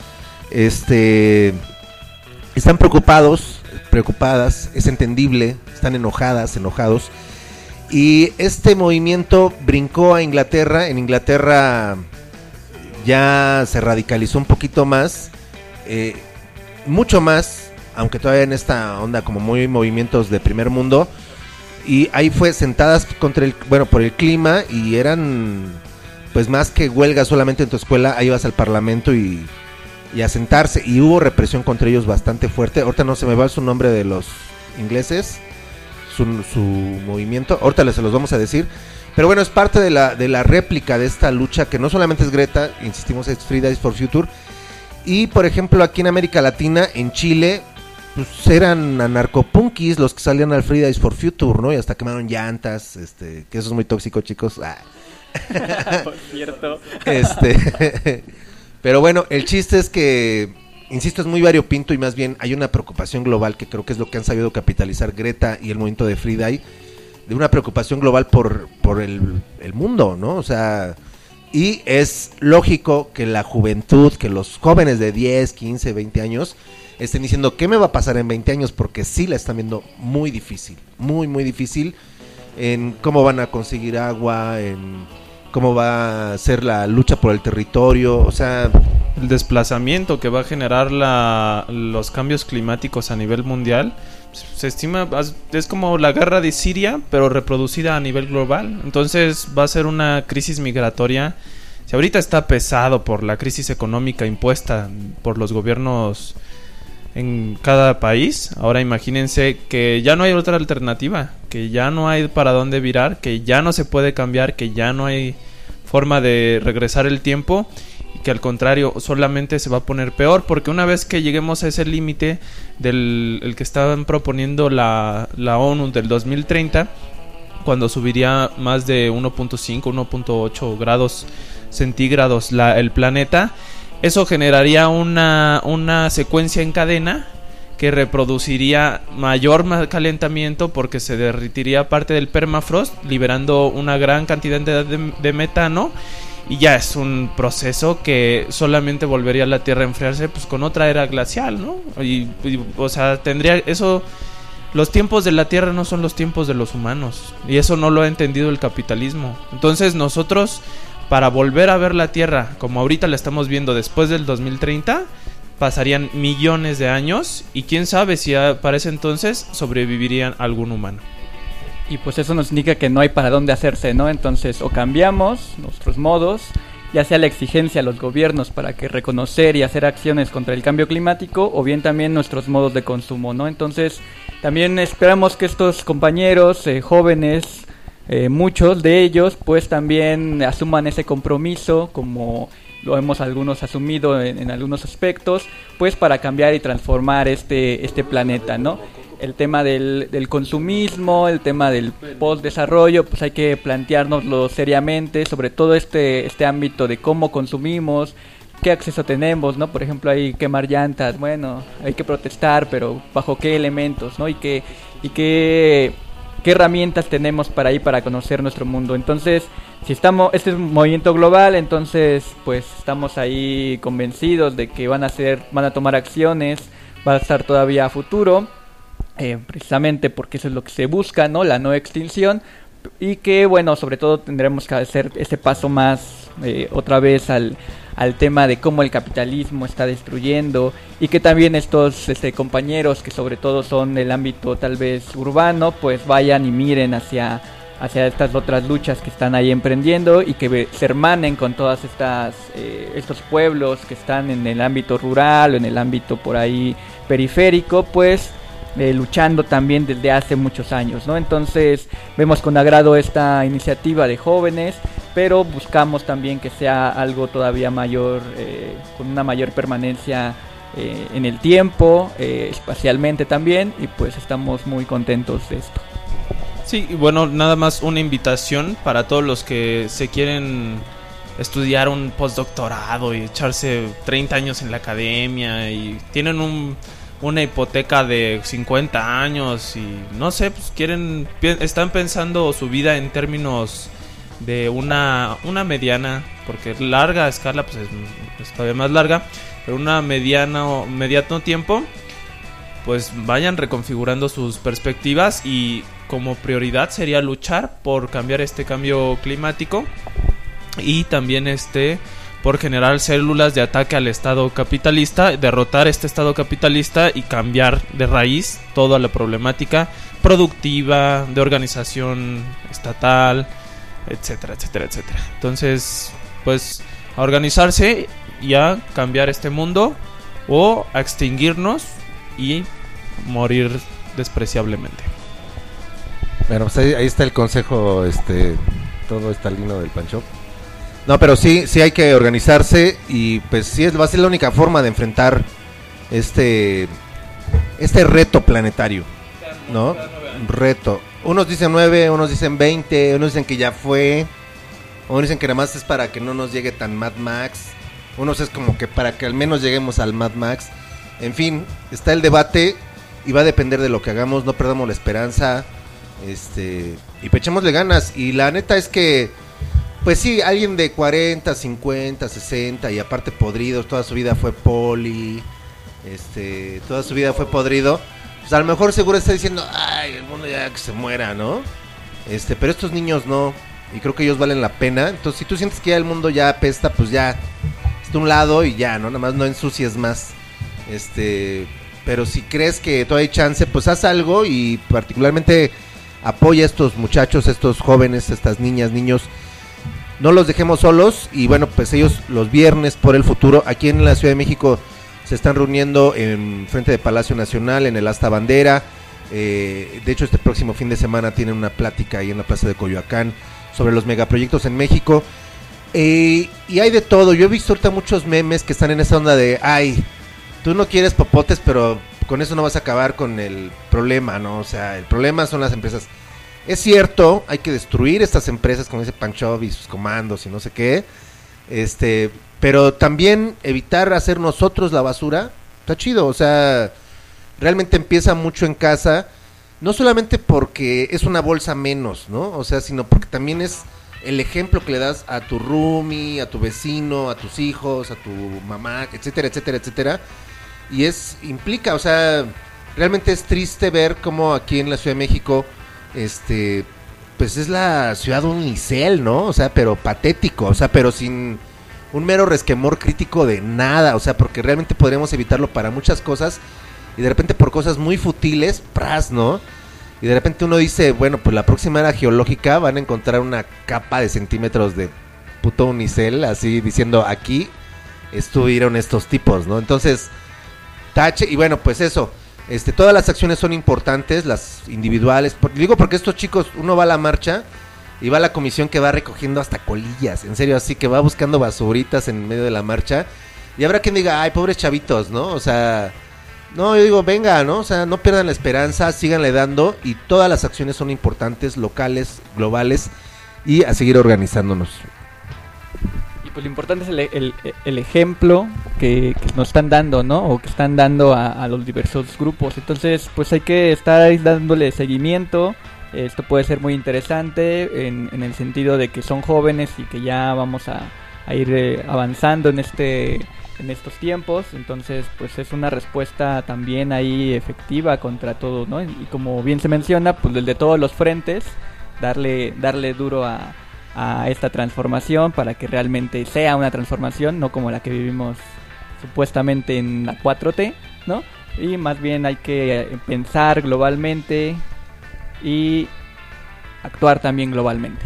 están preocupadas, es entendible, están enojados. Y este movimiento brincó a Inglaterra. En Inglaterra ya se radicalizó un poquito más, mucho más, aunque todavía en esta onda como muy movimientos de primer mundo. Y ahí fue sentadas por el clima, y eran pues más que huelga solamente en tu escuela, ahí vas al parlamento y a sentarse, y hubo represión contra ellos bastante fuerte. Ahorita no se me va su nombre de los ingleses, su movimiento, ahorita se los vamos a decir. Pero bueno, es parte de la réplica de esta lucha, que no solamente es Greta, insistimos, es Fridays for Future. Y por ejemplo aquí en América Latina, en Chile, pues eran anarcopunkis los que salían al Fridays for Future, ¿no? Y hasta quemaron llantas, que eso es muy tóxico, chicos. Por cierto. Pero bueno, el chiste es que, insisto, es muy variopinto, y más bien hay una preocupación global, que creo que es lo que han sabido capitalizar Greta y el movimiento de Friday, de una preocupación global por el mundo, ¿no? O sea, Y es lógico que la juventud, que los jóvenes de 10, 15, 20 años estén diciendo ¿qué me va a pasar en 20 años? Porque sí la están viendo muy difícil, muy difícil, en cómo van a conseguir agua, en cómo va a ser la lucha por el territorio, o sea... El desplazamiento que va a generar los cambios climáticos a nivel mundial, se estima, es como la guerra de Siria, pero reproducida a nivel global. Entonces va a ser una crisis migratoria. Si ahorita está pesado por la crisis económica impuesta por los gobiernos en cada país, ahora imagínense que ya no hay otra alternativa, que ya no hay para dónde virar, que ya no se puede cambiar, que ya no hay forma de regresar el tiempo, y que al contrario solamente se va a poner peor, porque una vez que lleguemos a ese límite el que estaban proponiendo la ONU del 2030, cuando subiría más de 1.5, 1.8 grados centígrados el planeta, eso generaría una secuencia en cadena que reproduciría mayor calentamiento, porque se derritiría parte del permafrost, liberando una gran cantidad de metano, y ya es un proceso que solamente volvería a la Tierra a enfriarse pues con otra era glacial, ¿no? O sea, tendría eso. Los tiempos de la Tierra no son los tiempos de los humanos, y eso no lo ha entendido el capitalismo. Entonces nosotros, para volver a ver la Tierra como ahorita la estamos viendo después del 2030, pasarían millones de años, y quién sabe si para ese entonces sobrevivirían algún humano. Y pues eso nos indica que no hay para dónde hacerse, ¿no? Entonces o cambiamos nuestros modos, ya sea la exigencia a los gobiernos para que reconocer y hacer acciones contra el cambio climático, o bien también nuestros modos de consumo, ¿no? Entonces también esperamos que estos compañeros jóvenes, muchos de ellos, pues también asuman ese compromiso, como lo hemos algunos asumido en algunos aspectos, pues para cambiar y transformar este planeta, ¿no? El tema del consumismo, el tema del post-desarrollo, pues hay que planteárnoslo seriamente, sobre todo este ámbito de cómo consumimos, qué acceso tenemos, ¿no? Por ejemplo, hay quemar llantas, bueno, hay que protestar, pero ¿bajo qué elementos, no? Y qué herramientas tenemos para conocer nuestro mundo. Entonces, si este es un movimiento global, entonces pues estamos ahí convencidos de que van a tomar acciones, va a estar todavía a futuro, precisamente porque eso es lo que se busca, ¿no? La no extinción, y que bueno, sobre todo tendremos que hacer ese paso más otra vez al tema de cómo el capitalismo está destruyendo, y que también estos compañeros que sobre todo son del ámbito tal vez urbano, pues vayan y miren hacia estas otras luchas que están ahí emprendiendo, y que se hermanen con todas estos pueblos que están en el ámbito rural o en el ámbito por ahí periférico, pues luchando también desde hace muchos años, ¿no? Entonces vemos con agrado esta iniciativa de jóvenes, pero buscamos también que sea algo todavía mayor, con una mayor permanencia en el tiempo, espacialmente también, y pues estamos muy contentos de esto. Sí, y bueno, nada más una invitación para todos los que se quieren estudiar un postdoctorado y echarse 30 años en la academia y tienen una hipoteca de 50 años y no sé, pues están pensando su vida en términos de una mediana, porque larga escala pues es todavía más larga, pero una mediano tiempo, pues vayan reconfigurando sus perspectivas, y como prioridad sería luchar por cambiar este cambio climático, y también por generar células de ataque al Estado capitalista, derrotar este Estado capitalista y cambiar de raíz toda la problemática productiva, de organización estatal, etcétera, etcétera, etcétera. Entonces, pues, a organizarse y a cambiar este mundo, o a extinguirnos y morir despreciablemente. Bueno, pues ahí está el consejo, todo estalino del Pancho. No, pero sí hay que organizarse, y pues sí va a ser la única forma de enfrentar este reto planetario, ¿no? Reto. Unos dicen 9, unos dicen 20, unos dicen que ya fue, unos dicen que nada más es para que no nos llegue tan Mad Max, unos es como que para que al menos lleguemos al Mad Max. En fin, está el debate y va a depender de lo que hagamos, no perdamos la esperanza, y echémosle ganas. Y la neta es que Pues sí, alguien de 40, 50, 60 y aparte podridos, toda su vida fue poli, toda su vida fue podrido, pues a lo mejor seguro está diciendo, ay, el mundo ya que se muera, ¿no? Pero estos niños no, y creo que ellos valen la pena. Entonces si tú sientes que ya el mundo ya apesta, pues ya, está a un lado y ya, ¿no? Nada más no ensucies más, pero si crees que todavía hay chance, pues haz algo y particularmente apoya a estos muchachos, estos jóvenes, estas niñas, niños. No los dejemos solos y bueno, pues ellos los viernes por el futuro, aquí en la Ciudad de México se están reuniendo en frente de Palacio Nacional, en el Asta Bandera. De hecho, este próximo fin de semana tienen una plática ahí en la Plaza de Coyoacán sobre los megaproyectos en México. Y hay de todo. Yo he visto ahorita muchos memes que están en esa onda de, ay, tú no quieres popotes, pero con eso no vas a acabar con el problema, ¿no? O sea, el problema son las empresas. Es cierto, hay que destruir estas empresas como dice Panchov y sus comandos y no sé qué, pero también evitar hacer nosotros la basura, está chido, o sea, realmente empieza mucho en casa, no solamente porque es una bolsa menos, ¿no? O sea, sino porque también es el ejemplo que le das a tu roomie, a tu vecino, a tus hijos, a tu mamá, etcétera, etcétera, etcétera, y implica, o sea, realmente es triste ver cómo aquí en la Ciudad de México pues es la ciudad unicel, ¿no? O sea, pero patético, o sea, pero sin un mero resquemor crítico de nada, o sea, porque realmente podríamos evitarlo para muchas cosas y de repente por cosas muy futiles, ¿no? Y de repente uno dice, bueno, pues la próxima era geológica, van a encontrar una capa de centímetros de puto unicel, así diciendo, aquí estuvieron estos tipos, ¿no? Entonces, tache, y bueno, pues eso. Todas las acciones son importantes, las individuales, digo porque estos chicos, uno va a la marcha y va a la comisión que va recogiendo hasta colillas, en serio, así que va buscando basuritas en medio de la marcha, y habrá quien diga, ay, pobres chavitos, ¿no? O sea, no, yo digo, venga, ¿no? O sea, no pierdan la esperanza, síganle dando, y todas las acciones son importantes, locales, globales, y a seguir organizándonos. Pues lo importante es el ejemplo que nos están dando, ¿no? O que están dando a los diversos grupos. Entonces, pues hay que estar ahí dándole seguimiento. Esto puede ser muy interesante en el sentido de que son jóvenes y que ya vamos a ir avanzando en estos tiempos. Entonces, pues es una respuesta también ahí efectiva contra todo, ¿no? Y como bien se menciona, pues desde todos los frentes, darle duro a esta transformación para que realmente sea una transformación, no como la que vivimos supuestamente en la 4T, ¿no? Y más bien hay que pensar globalmente y actuar también globalmente.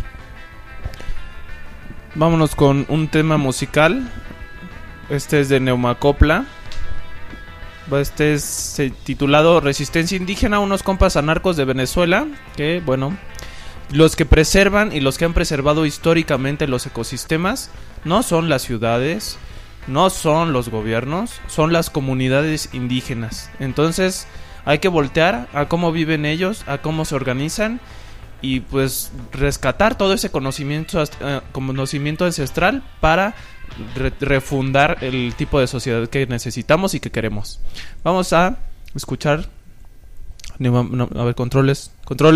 Vámonos con un tema musical. Este es de Neumacopla. Este es titulado Resistencia Indígena, unos compas anarcos de Venezuela, que bueno, los que preservan y los que han preservado históricamente los ecosistemas no son las ciudades, no son los gobiernos, son las comunidades indígenas. Entonces hay que voltear a cómo viven ellos, a cómo se organizan y pues rescatar todo ese conocimiento ancestral para refundar el tipo de sociedad que necesitamos y que queremos. Vamos a escuchar. A ver, controles.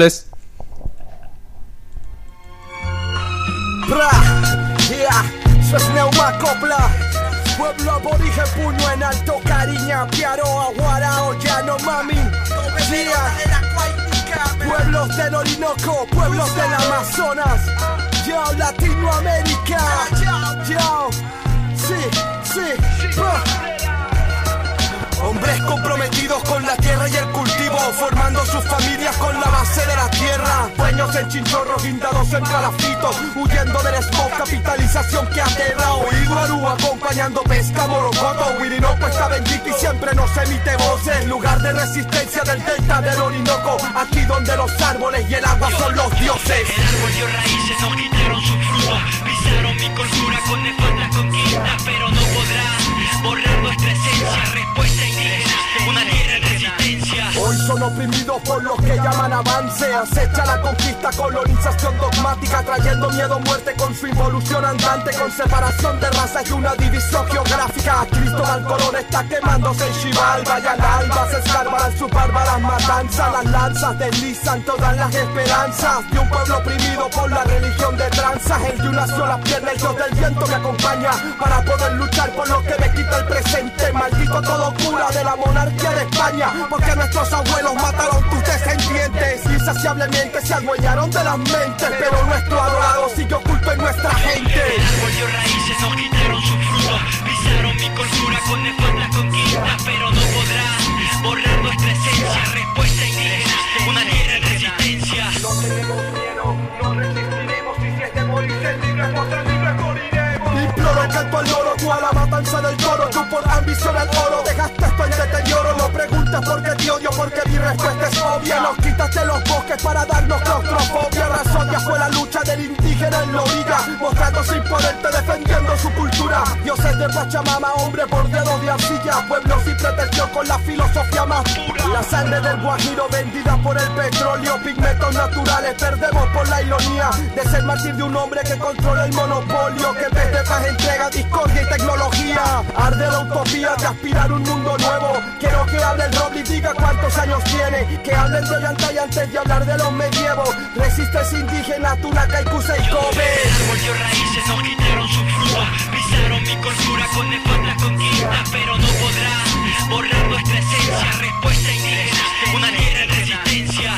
Eso es Neumacopla. Pueblo aborigen, puño en alto, Cariña, Piaroa, Guarao, Yanomami. Pueblos del Orinoco, pueblos del Amazonas. Yo, Latinoamérica. Yo, sí. Hombres comprometidos con la tierra y el cultivo, formando sus familias con la base de la tierra. Dueños en chinchorros, guindados en calafitos, huyendo del smog, capitalización que aterra. Oído Aru, acompañando pesca, morocoto. Wirinoco está bendito y siempre nos emite voces. Lugar de resistencia del delta del Orinoco, aquí donde los árboles y el agua son los dioses. El árbol dio raíces, nos quitaron sus frutos, pisaron mi cultura con nefastas conquistas, pero no podrán borrar nuestra esencia. Respuesta indígena, una tierra en resistencia. Hoy son oprimidos por los que llaman avance. Acecha la conquista, colonización dogmática, trayendo miedo, muerte con su involución andante, con separación de razas y una división geográfica. Cristóbal Colón está quemándose en Xibalba y al alba se escarban sus bárbaras matanzas. Las lanzas deslizan todas las esperanzas de un pueblo oprimido por la religión de trance. mensaje el de una sola pierna, el dios del viento me acompaña para poder luchar por lo que me quita el presente. Maldito todo cura de la monarquía de España, porque nuestros abuelos mataron tus descendientes. Insaciablemente se adueñaron de las mentes, pero nuestro adorado sigue oculto en nuestra gente. El árbol dio raíces, nos quitaron sus frutos, pisaron mi cultura con nefastas conquistas, pero no podrán borrar nuestra esencia. Respuesta indígena, una tierra en resistencia. No tenemos miedo, no resistiremos, y si es de morir ser libres, por ser libres moriremos. Imploro el canto al loro, tú a la matanza del toro, tú por ambición al oro, dejaste esto en deterioro. No preguntes por qué te odio, porque mi respuesta es obvia. Nos quitaste los bosques para darnos claustrofobia. Razón ya fue la lucha del indígena en la orilla, mostrando su imponente, defendiendo su cultura. Dioses de Pachamama, hombre por dedos de arcilla, pueblo sin pretensión con la filosofía más pura. La sangre del guajiro vendida por el petróleo, pigmentos naturales, perdemos por la ironía de ser mártir de un hombre que controla el monopolio, que en vez de paz entrega discordia y tecnología. Arde la utopía de aspirar un mundo nuevo. Quiero que hable el Roble y diga cuántos años tiene, que hablen de Ollantay antes de hablar de los medievos. Resistencia indígena, Tunaca y Cusey Kobe. El árbol dio raíces, nos quitaron sus frutos, pisaron mi cultura con nefastas conquistas, pero no podrán borrar nuestra esencia. Respuesta indígena, una tierra en resistencia.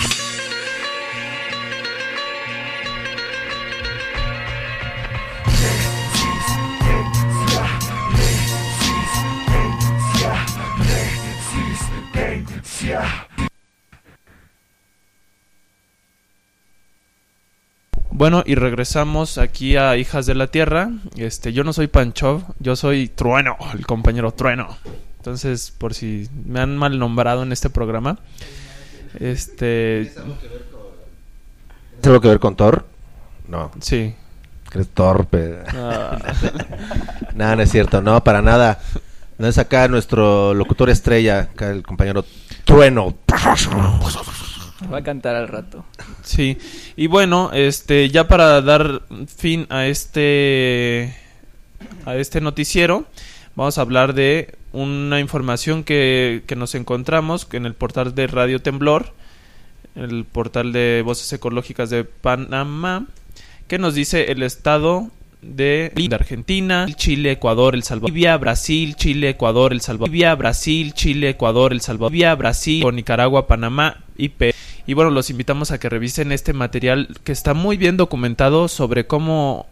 Bueno, y regresamos aquí a Hijas de la Tierra. Yo no soy Panchov, yo soy Trueno, el compañero Trueno. Entonces, por si me han mal nombrado en este programa. ¿Tiene algo que ver con Thor? No. Sí. ¿Crees torpe? No, no es cierto, no, para nada. No es acá nuestro locutor estrella, acá el compañero Trueno. Va a cantar al rato. Sí, y bueno, ya para dar fin a este noticiero, vamos a hablar de una información que nos encontramos en el portal de Radio Temblor, el portal de Voces Ecológicas de Panamá, que nos dice el estado de Argentina, Chile, Ecuador, El Salvador, Bolivia, Brasil, Chile, Ecuador, El Salvador, Bolivia, Brasil, Chile, Ecuador, El Salvador, Bolivia, Brasil, Nicaragua, Panamá y Perú. Y bueno, los invitamos a que revisen este material que está muy bien documentado sobre cómo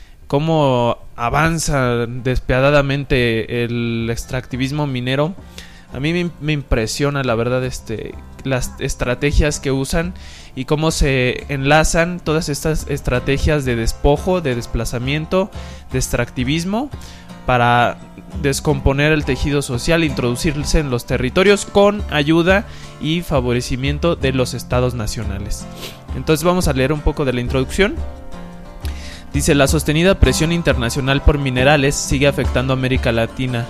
avanza despiadadamente el extractivismo minero. A mí me impresiona, la verdad, las estrategias que usan y cómo se enlazan todas estas estrategias de despojo, de desplazamiento, de extractivismo para descomponer el tejido social, introducirse en los territorios con ayuda y favorecimiento de los estados nacionales. Entonces vamos a leer un poco de la introducción. Dice: la sostenida presión internacional por minerales sigue afectando a América Latina.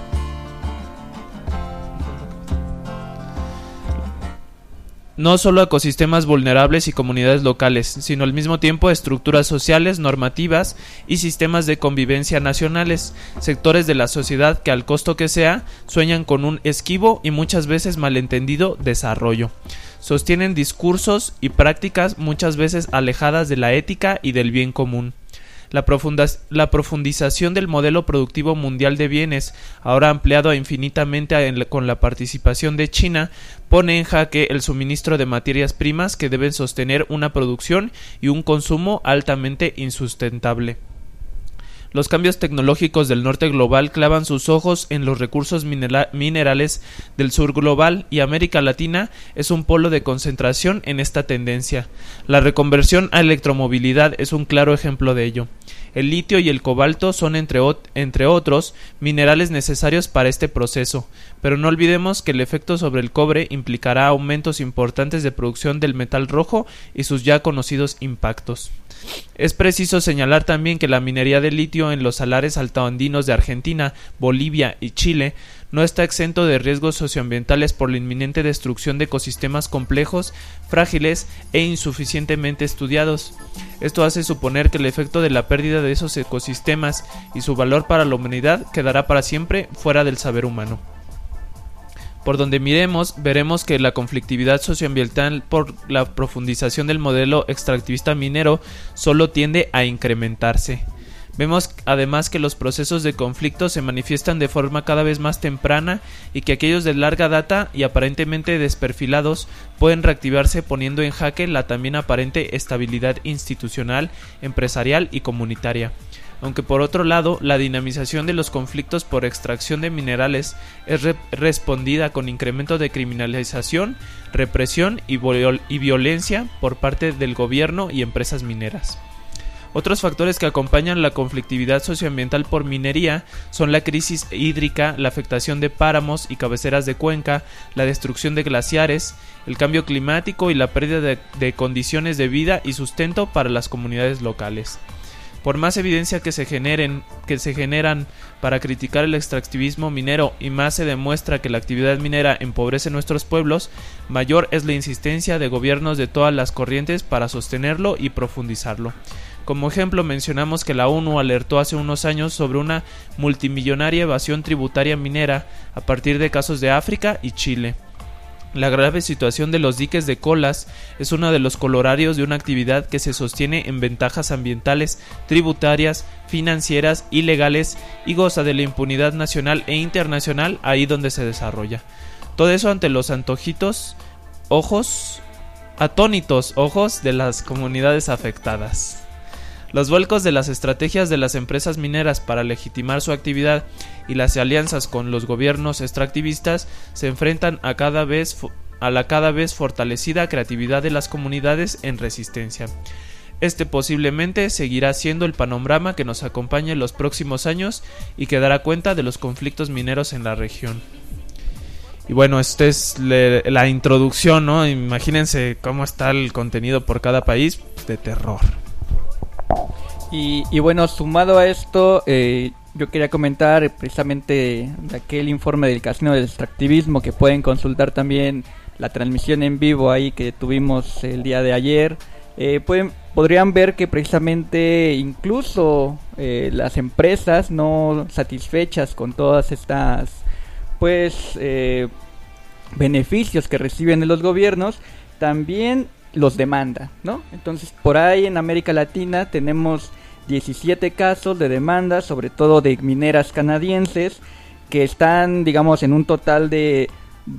No solo a ecosistemas vulnerables y comunidades locales, sino al mismo tiempo a estructuras sociales, normativas y sistemas de convivencia nacionales, sectores de la sociedad que al costo que sea, sueñan con un esquivo y muchas veces malentendido desarrollo. Sostienen discursos y prácticas muchas veces alejadas de la ética y del bien común. La profundización del modelo productivo mundial de bienes, ahora ampliado infinitamente con la participación de China, pone en jaque el suministro de materias primas que deben sostener una producción y un consumo altamente insustentable. Los cambios tecnológicos del norte global clavan sus ojos en los recursos minerales del sur global, y América Latina es un polo de concentración en esta tendencia. La reconversión a electromovilidad es un claro ejemplo de ello. El litio y el cobalto son, entre otros, minerales necesarios para este proceso, pero no olvidemos que el efecto sobre el cobre implicará aumentos importantes de producción del metal rojo y sus ya conocidos impactos. Es preciso señalar también que la minería de litio en los salares altoandinos de Argentina, Bolivia y Chile no está exento de riesgos socioambientales por la inminente destrucción de ecosistemas complejos, frágiles e insuficientemente estudiados. Esto hace suponer que el efecto de la pérdida de esos ecosistemas y su valor para la humanidad quedará para siempre fuera del saber humano. Por donde miremos, veremos que la conflictividad socioambiental por la profundización del modelo extractivista minero solo tiende a incrementarse. Vemos además que los procesos de conflicto se manifiestan de forma cada vez más temprana y que aquellos de larga data y aparentemente desperfilados pueden reactivarse poniendo en jaque la también aparente estabilidad institucional, empresarial y comunitaria. Aunque por otro lado, la dinamización de los conflictos por extracción de minerales es respondida con incremento de criminalización, represión y violencia por parte del gobierno y empresas mineras. Otros factores que acompañan la conflictividad socioambiental por minería son la crisis hídrica, la afectación de páramos y cabeceras de cuenca, la destrucción de glaciares, el cambio climático y la pérdida de condiciones de vida y sustento para las comunidades locales. Por más evidencia que se generan para criticar el extractivismo minero y más se demuestra que la actividad minera empobrece nuestros pueblos, mayor es la insistencia de gobiernos de todas las corrientes para sostenerlo y profundizarlo. Como ejemplo, mencionamos que la ONU alertó hace unos años sobre una multimillonaria evasión tributaria minera a partir de casos de África y Chile. La grave situación de los diques de colas es uno de los colorarios de una actividad que se sostiene en ventajas ambientales, tributarias, financieras y legales y goza de la impunidad nacional e internacional ahí donde se desarrolla. Todo eso ante los atónitos ojos de las comunidades afectadas. Los vuelcos de las estrategias de las empresas mineras para legitimar su actividad y las alianzas con los gobiernos extractivistas se enfrentan a la cada vez fortalecida creatividad de las comunidades en resistencia. Este posiblemente seguirá siendo el panorama que nos acompañe en los próximos años y que dará cuenta de los conflictos mineros en la región. Y bueno, esta es la introducción, ¿no? Imagínense cómo está el contenido por cada país, de terror. Y bueno, sumado a esto, yo quería comentar precisamente de aquel informe del Casino del Extractivismo, que pueden consultar también la transmisión en vivo ahí que tuvimos el día de ayer. Podrían ver que precisamente incluso las empresas no satisfechas con todas estas beneficios que reciben de los gobiernos, también los demanda, ¿no? Entonces, por ahí en América Latina tenemos 17 casos de demandas, sobre todo de mineras canadienses, que están, digamos, en un total de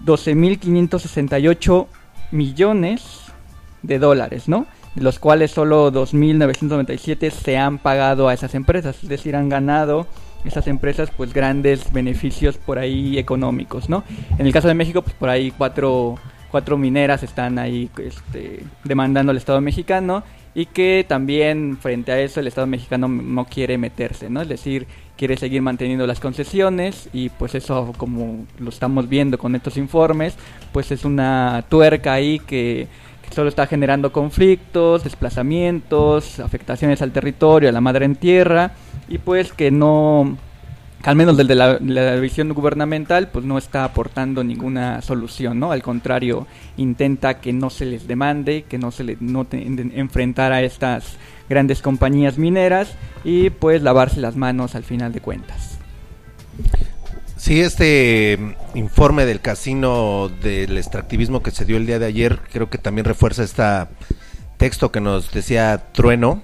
12.568 millones de dólares, ¿no? De los cuales solo 2.997 se han pagado a esas empresas, es decir, han ganado esas empresas pues grandes beneficios por ahí económicos, ¿no? En el caso de México, pues por ahí cuatro mineras están ahí demandando al Estado mexicano, y que también frente a eso el Estado mexicano no quiere meterse, ¿no? Es decir, quiere seguir manteniendo las concesiones, y pues eso, como lo estamos viendo con estos informes, pues es una tuerca ahí que solo está generando conflictos, desplazamientos, afectaciones al territorio, a la madre en tierra, y pues que no, al menos desde la visión gubernamental, pues no está aportando ninguna solución, ¿no? Al contrario, intenta que no se les demande, que no se les enfrentar a estas grandes compañías mineras y pues lavarse las manos al final de cuentas. Sí, este informe del Casino del Extractivismo que se dio el día de ayer, creo que también refuerza este texto que nos decía Trueno,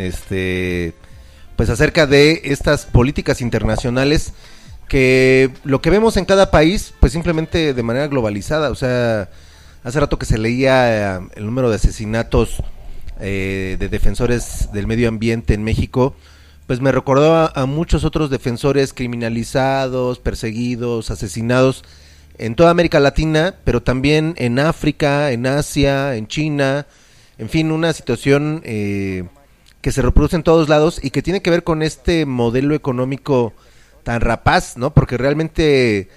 pues acerca de estas políticas internacionales, que lo que vemos en cada país, pues simplemente de manera globalizada. O sea, hace rato que se leía el número de asesinatos de defensores del medio ambiente en México, pues me recordó a muchos otros defensores criminalizados, perseguidos, asesinados en toda América Latina, pero también en África, en Asia, en China, en fin, una situación que se reproduce en todos lados y que tiene que ver con este modelo económico tan rapaz, ¿no? Porque realmente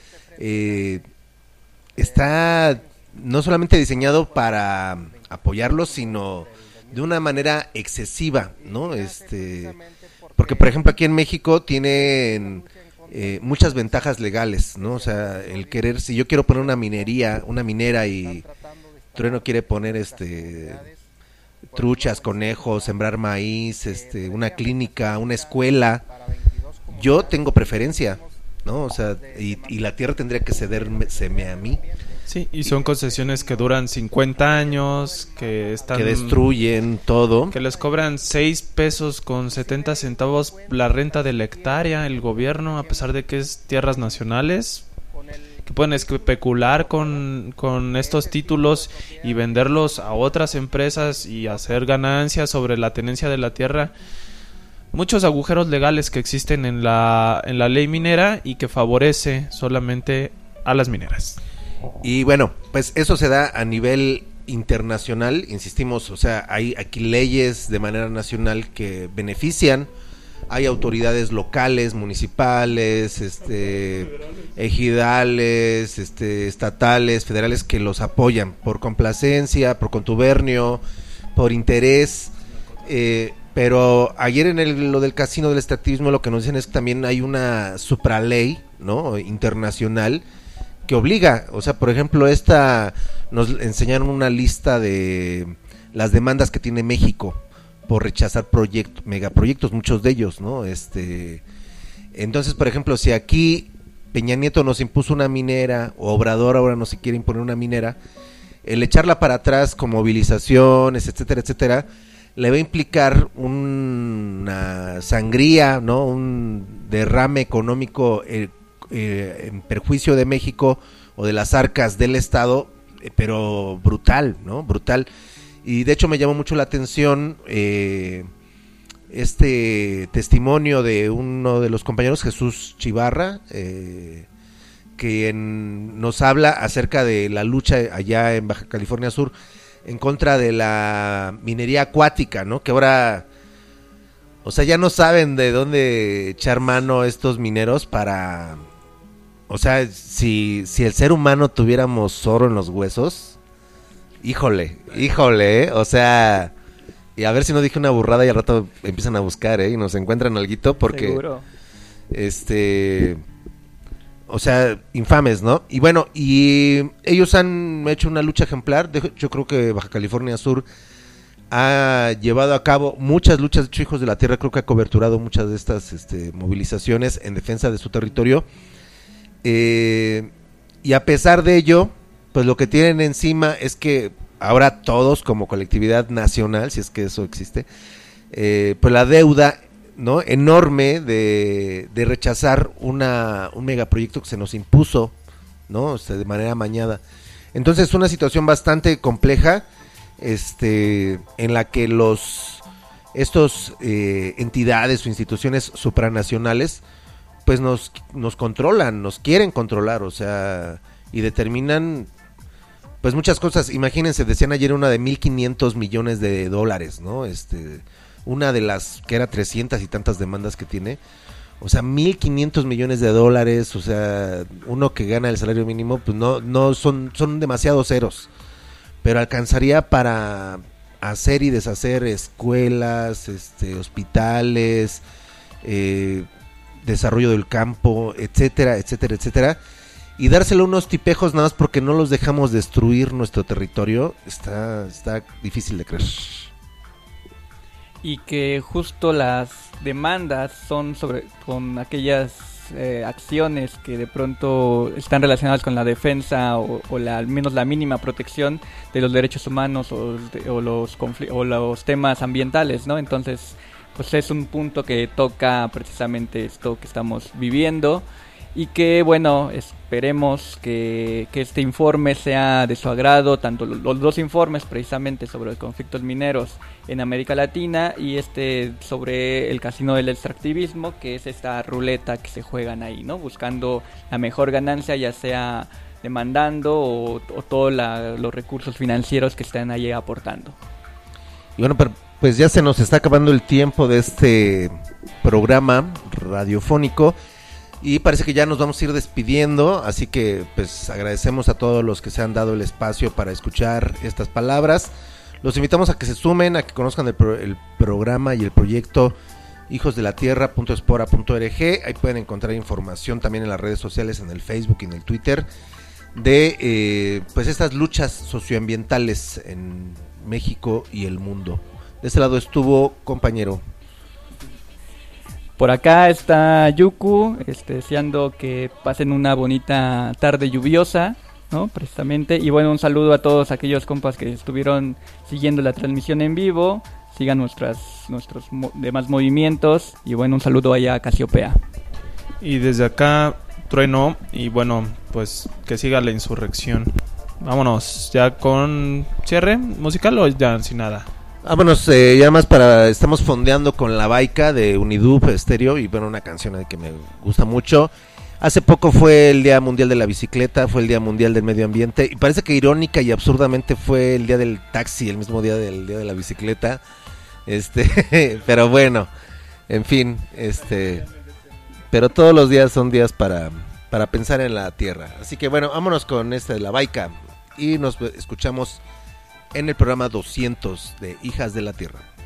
está no solamente diseñado para apoyarlos, sino de una manera excesiva, ¿no? Porque por ejemplo aquí en México tienen muchas ventajas legales, ¿no? O sea, el querer, si yo quiero poner una minera y Trueno quiere poner truchas, conejos, sembrar maíz, una clínica, una escuela, yo tengo preferencia, ¿no? O sea, y la tierra tendría que cederme a mí. Sí, y son concesiones que duran 50 años, que destruyen todo. Que les cobran 6 pesos con 70 centavos la renta de la hectárea, el gobierno, a pesar de que es tierras nacionales, que pueden especular con estos títulos y venderlos a otras empresas y hacer ganancias sobre la tenencia de la tierra. Muchos agujeros legales que existen en la ley minera y que favorece solamente a las mineras. Y bueno, pues eso se da a nivel internacional, insistimos, o sea, hay aquí leyes de manera nacional que benefician, hay autoridades locales, municipales, ejidales, estatales, federales que los apoyan por complacencia, por contubernio, por interés, pero ayer en lo del casino del extractivismo lo que nos dicen es que también hay una supraley, ¿no?, internacional, que obliga, o sea, por ejemplo, nos enseñaron una lista de las demandas que tiene México por rechazar megaproyectos, muchos de ellos, ¿no? Entonces, por ejemplo, si aquí Peña Nieto nos impuso una minera, o Obrador ahora nos quiere imponer una minera, el echarla para atrás con movilizaciones, etcétera, etcétera, le va a implicar una sangría, ¿no? Un derrame económico en perjuicio de México o de las arcas del Estado, pero brutal, ¿no? Brutal. Y de hecho me llamó mucho la atención testimonio de uno de los compañeros, Jesús Chivarra, que nos habla acerca de la lucha allá en Baja California Sur en contra de la minería acuática, ¿no? Que ahora, o sea, ya no saben de dónde echar mano estos mineros para... O sea, si el ser humano tuviéramos oro en los huesos, híjole, o sea, y a ver si no dije una burrada y al rato empiezan a buscar, y nos encuentran alguito porque... Seguro. O sea, infames, ¿no? Y bueno, y ellos han hecho una lucha ejemplar. Yo creo que Baja California Sur ha llevado a cabo muchas luchas. De hecho, Hijos de la Tierra creo que ha coberturado muchas de estas movilizaciones en defensa de su territorio. Y a pesar de ello, pues lo que tienen encima es que ahora todos como colectividad nacional, si es que eso existe, pues la deuda, ¿no?, enorme de rechazar un megaproyecto que se nos impuso, ¿no?, de manera amañada. Entonces es una situación bastante compleja, en la que estos entidades o instituciones supranacionales pues nos controlan, nos quieren controlar, o sea, y determinan pues muchas cosas. Imagínense, decían ayer una de $1,500 millones, ¿no? Una de las que era 300 y tantas demandas que tiene, o sea, $1,500 millones, o sea, uno que gana el salario mínimo, pues no son demasiados ceros, pero alcanzaría para hacer y deshacer escuelas, hospitales, desarrollo del campo, etcétera, etcétera, etcétera, y dárselo a unos tipejos nada más porque no los dejamos destruir nuestro territorio, está difícil de creer. Y que justo las demandas son con aquellas acciones que de pronto están relacionadas con la defensa o al menos la mínima protección de los derechos humanos o los temas ambientales, ¿no? Entonces, pues es un punto que toca precisamente esto que estamos viviendo y que, bueno, esperemos que este informe sea de su agrado, tanto los dos informes precisamente sobre los conflictos mineros en América Latina y sobre el casino del extractivismo, que es esta ruleta que se juegan ahí, ¿no? Buscando la mejor ganancia, ya sea demandando o todos los recursos financieros que están ahí aportando. Y bueno, pues ya se nos está acabando el tiempo de este programa radiofónico y parece que ya nos vamos a ir despidiendo, así que pues agradecemos a todos los que se han dado el espacio para escuchar estas palabras. Los invitamos a que se sumen, a que conozcan el programa y el proyecto hijosdelatierra.espora.org. Ahí pueden encontrar información también en las redes sociales, en el Facebook y en el Twitter, de pues estas luchas socioambientales en México y el mundo. De este lado estuvo, compañero. Por acá está Yuku, deseando que pasen una bonita tarde lluviosa, ¿no? Precisamente. Y bueno, un saludo a todos aquellos compas que estuvieron siguiendo la transmisión en vivo. Sigan nuestros demás movimientos. Y bueno, un saludo allá a Casiopea. Y desde acá, Trueno. Y bueno, pues que siga la insurrección. Vámonos, ya con cierre musical o ya sin nada. Vámonos, ya más estamos fondeando con La Baica de Unidub Stereo, y bueno, una canción que me gusta mucho. Hace poco fue el Día Mundial de la Bicicleta, fue el Día Mundial del Medio Ambiente, y parece que irónica y absurdamente fue el Día del Taxi, el mismo día del Día de la Bicicleta. Pero bueno, en fin, pero todos los días son días para pensar en la tierra. Así que bueno, vámonos con de La Baica y nos escuchamos en el programa 200 de Hijas de la Tierra.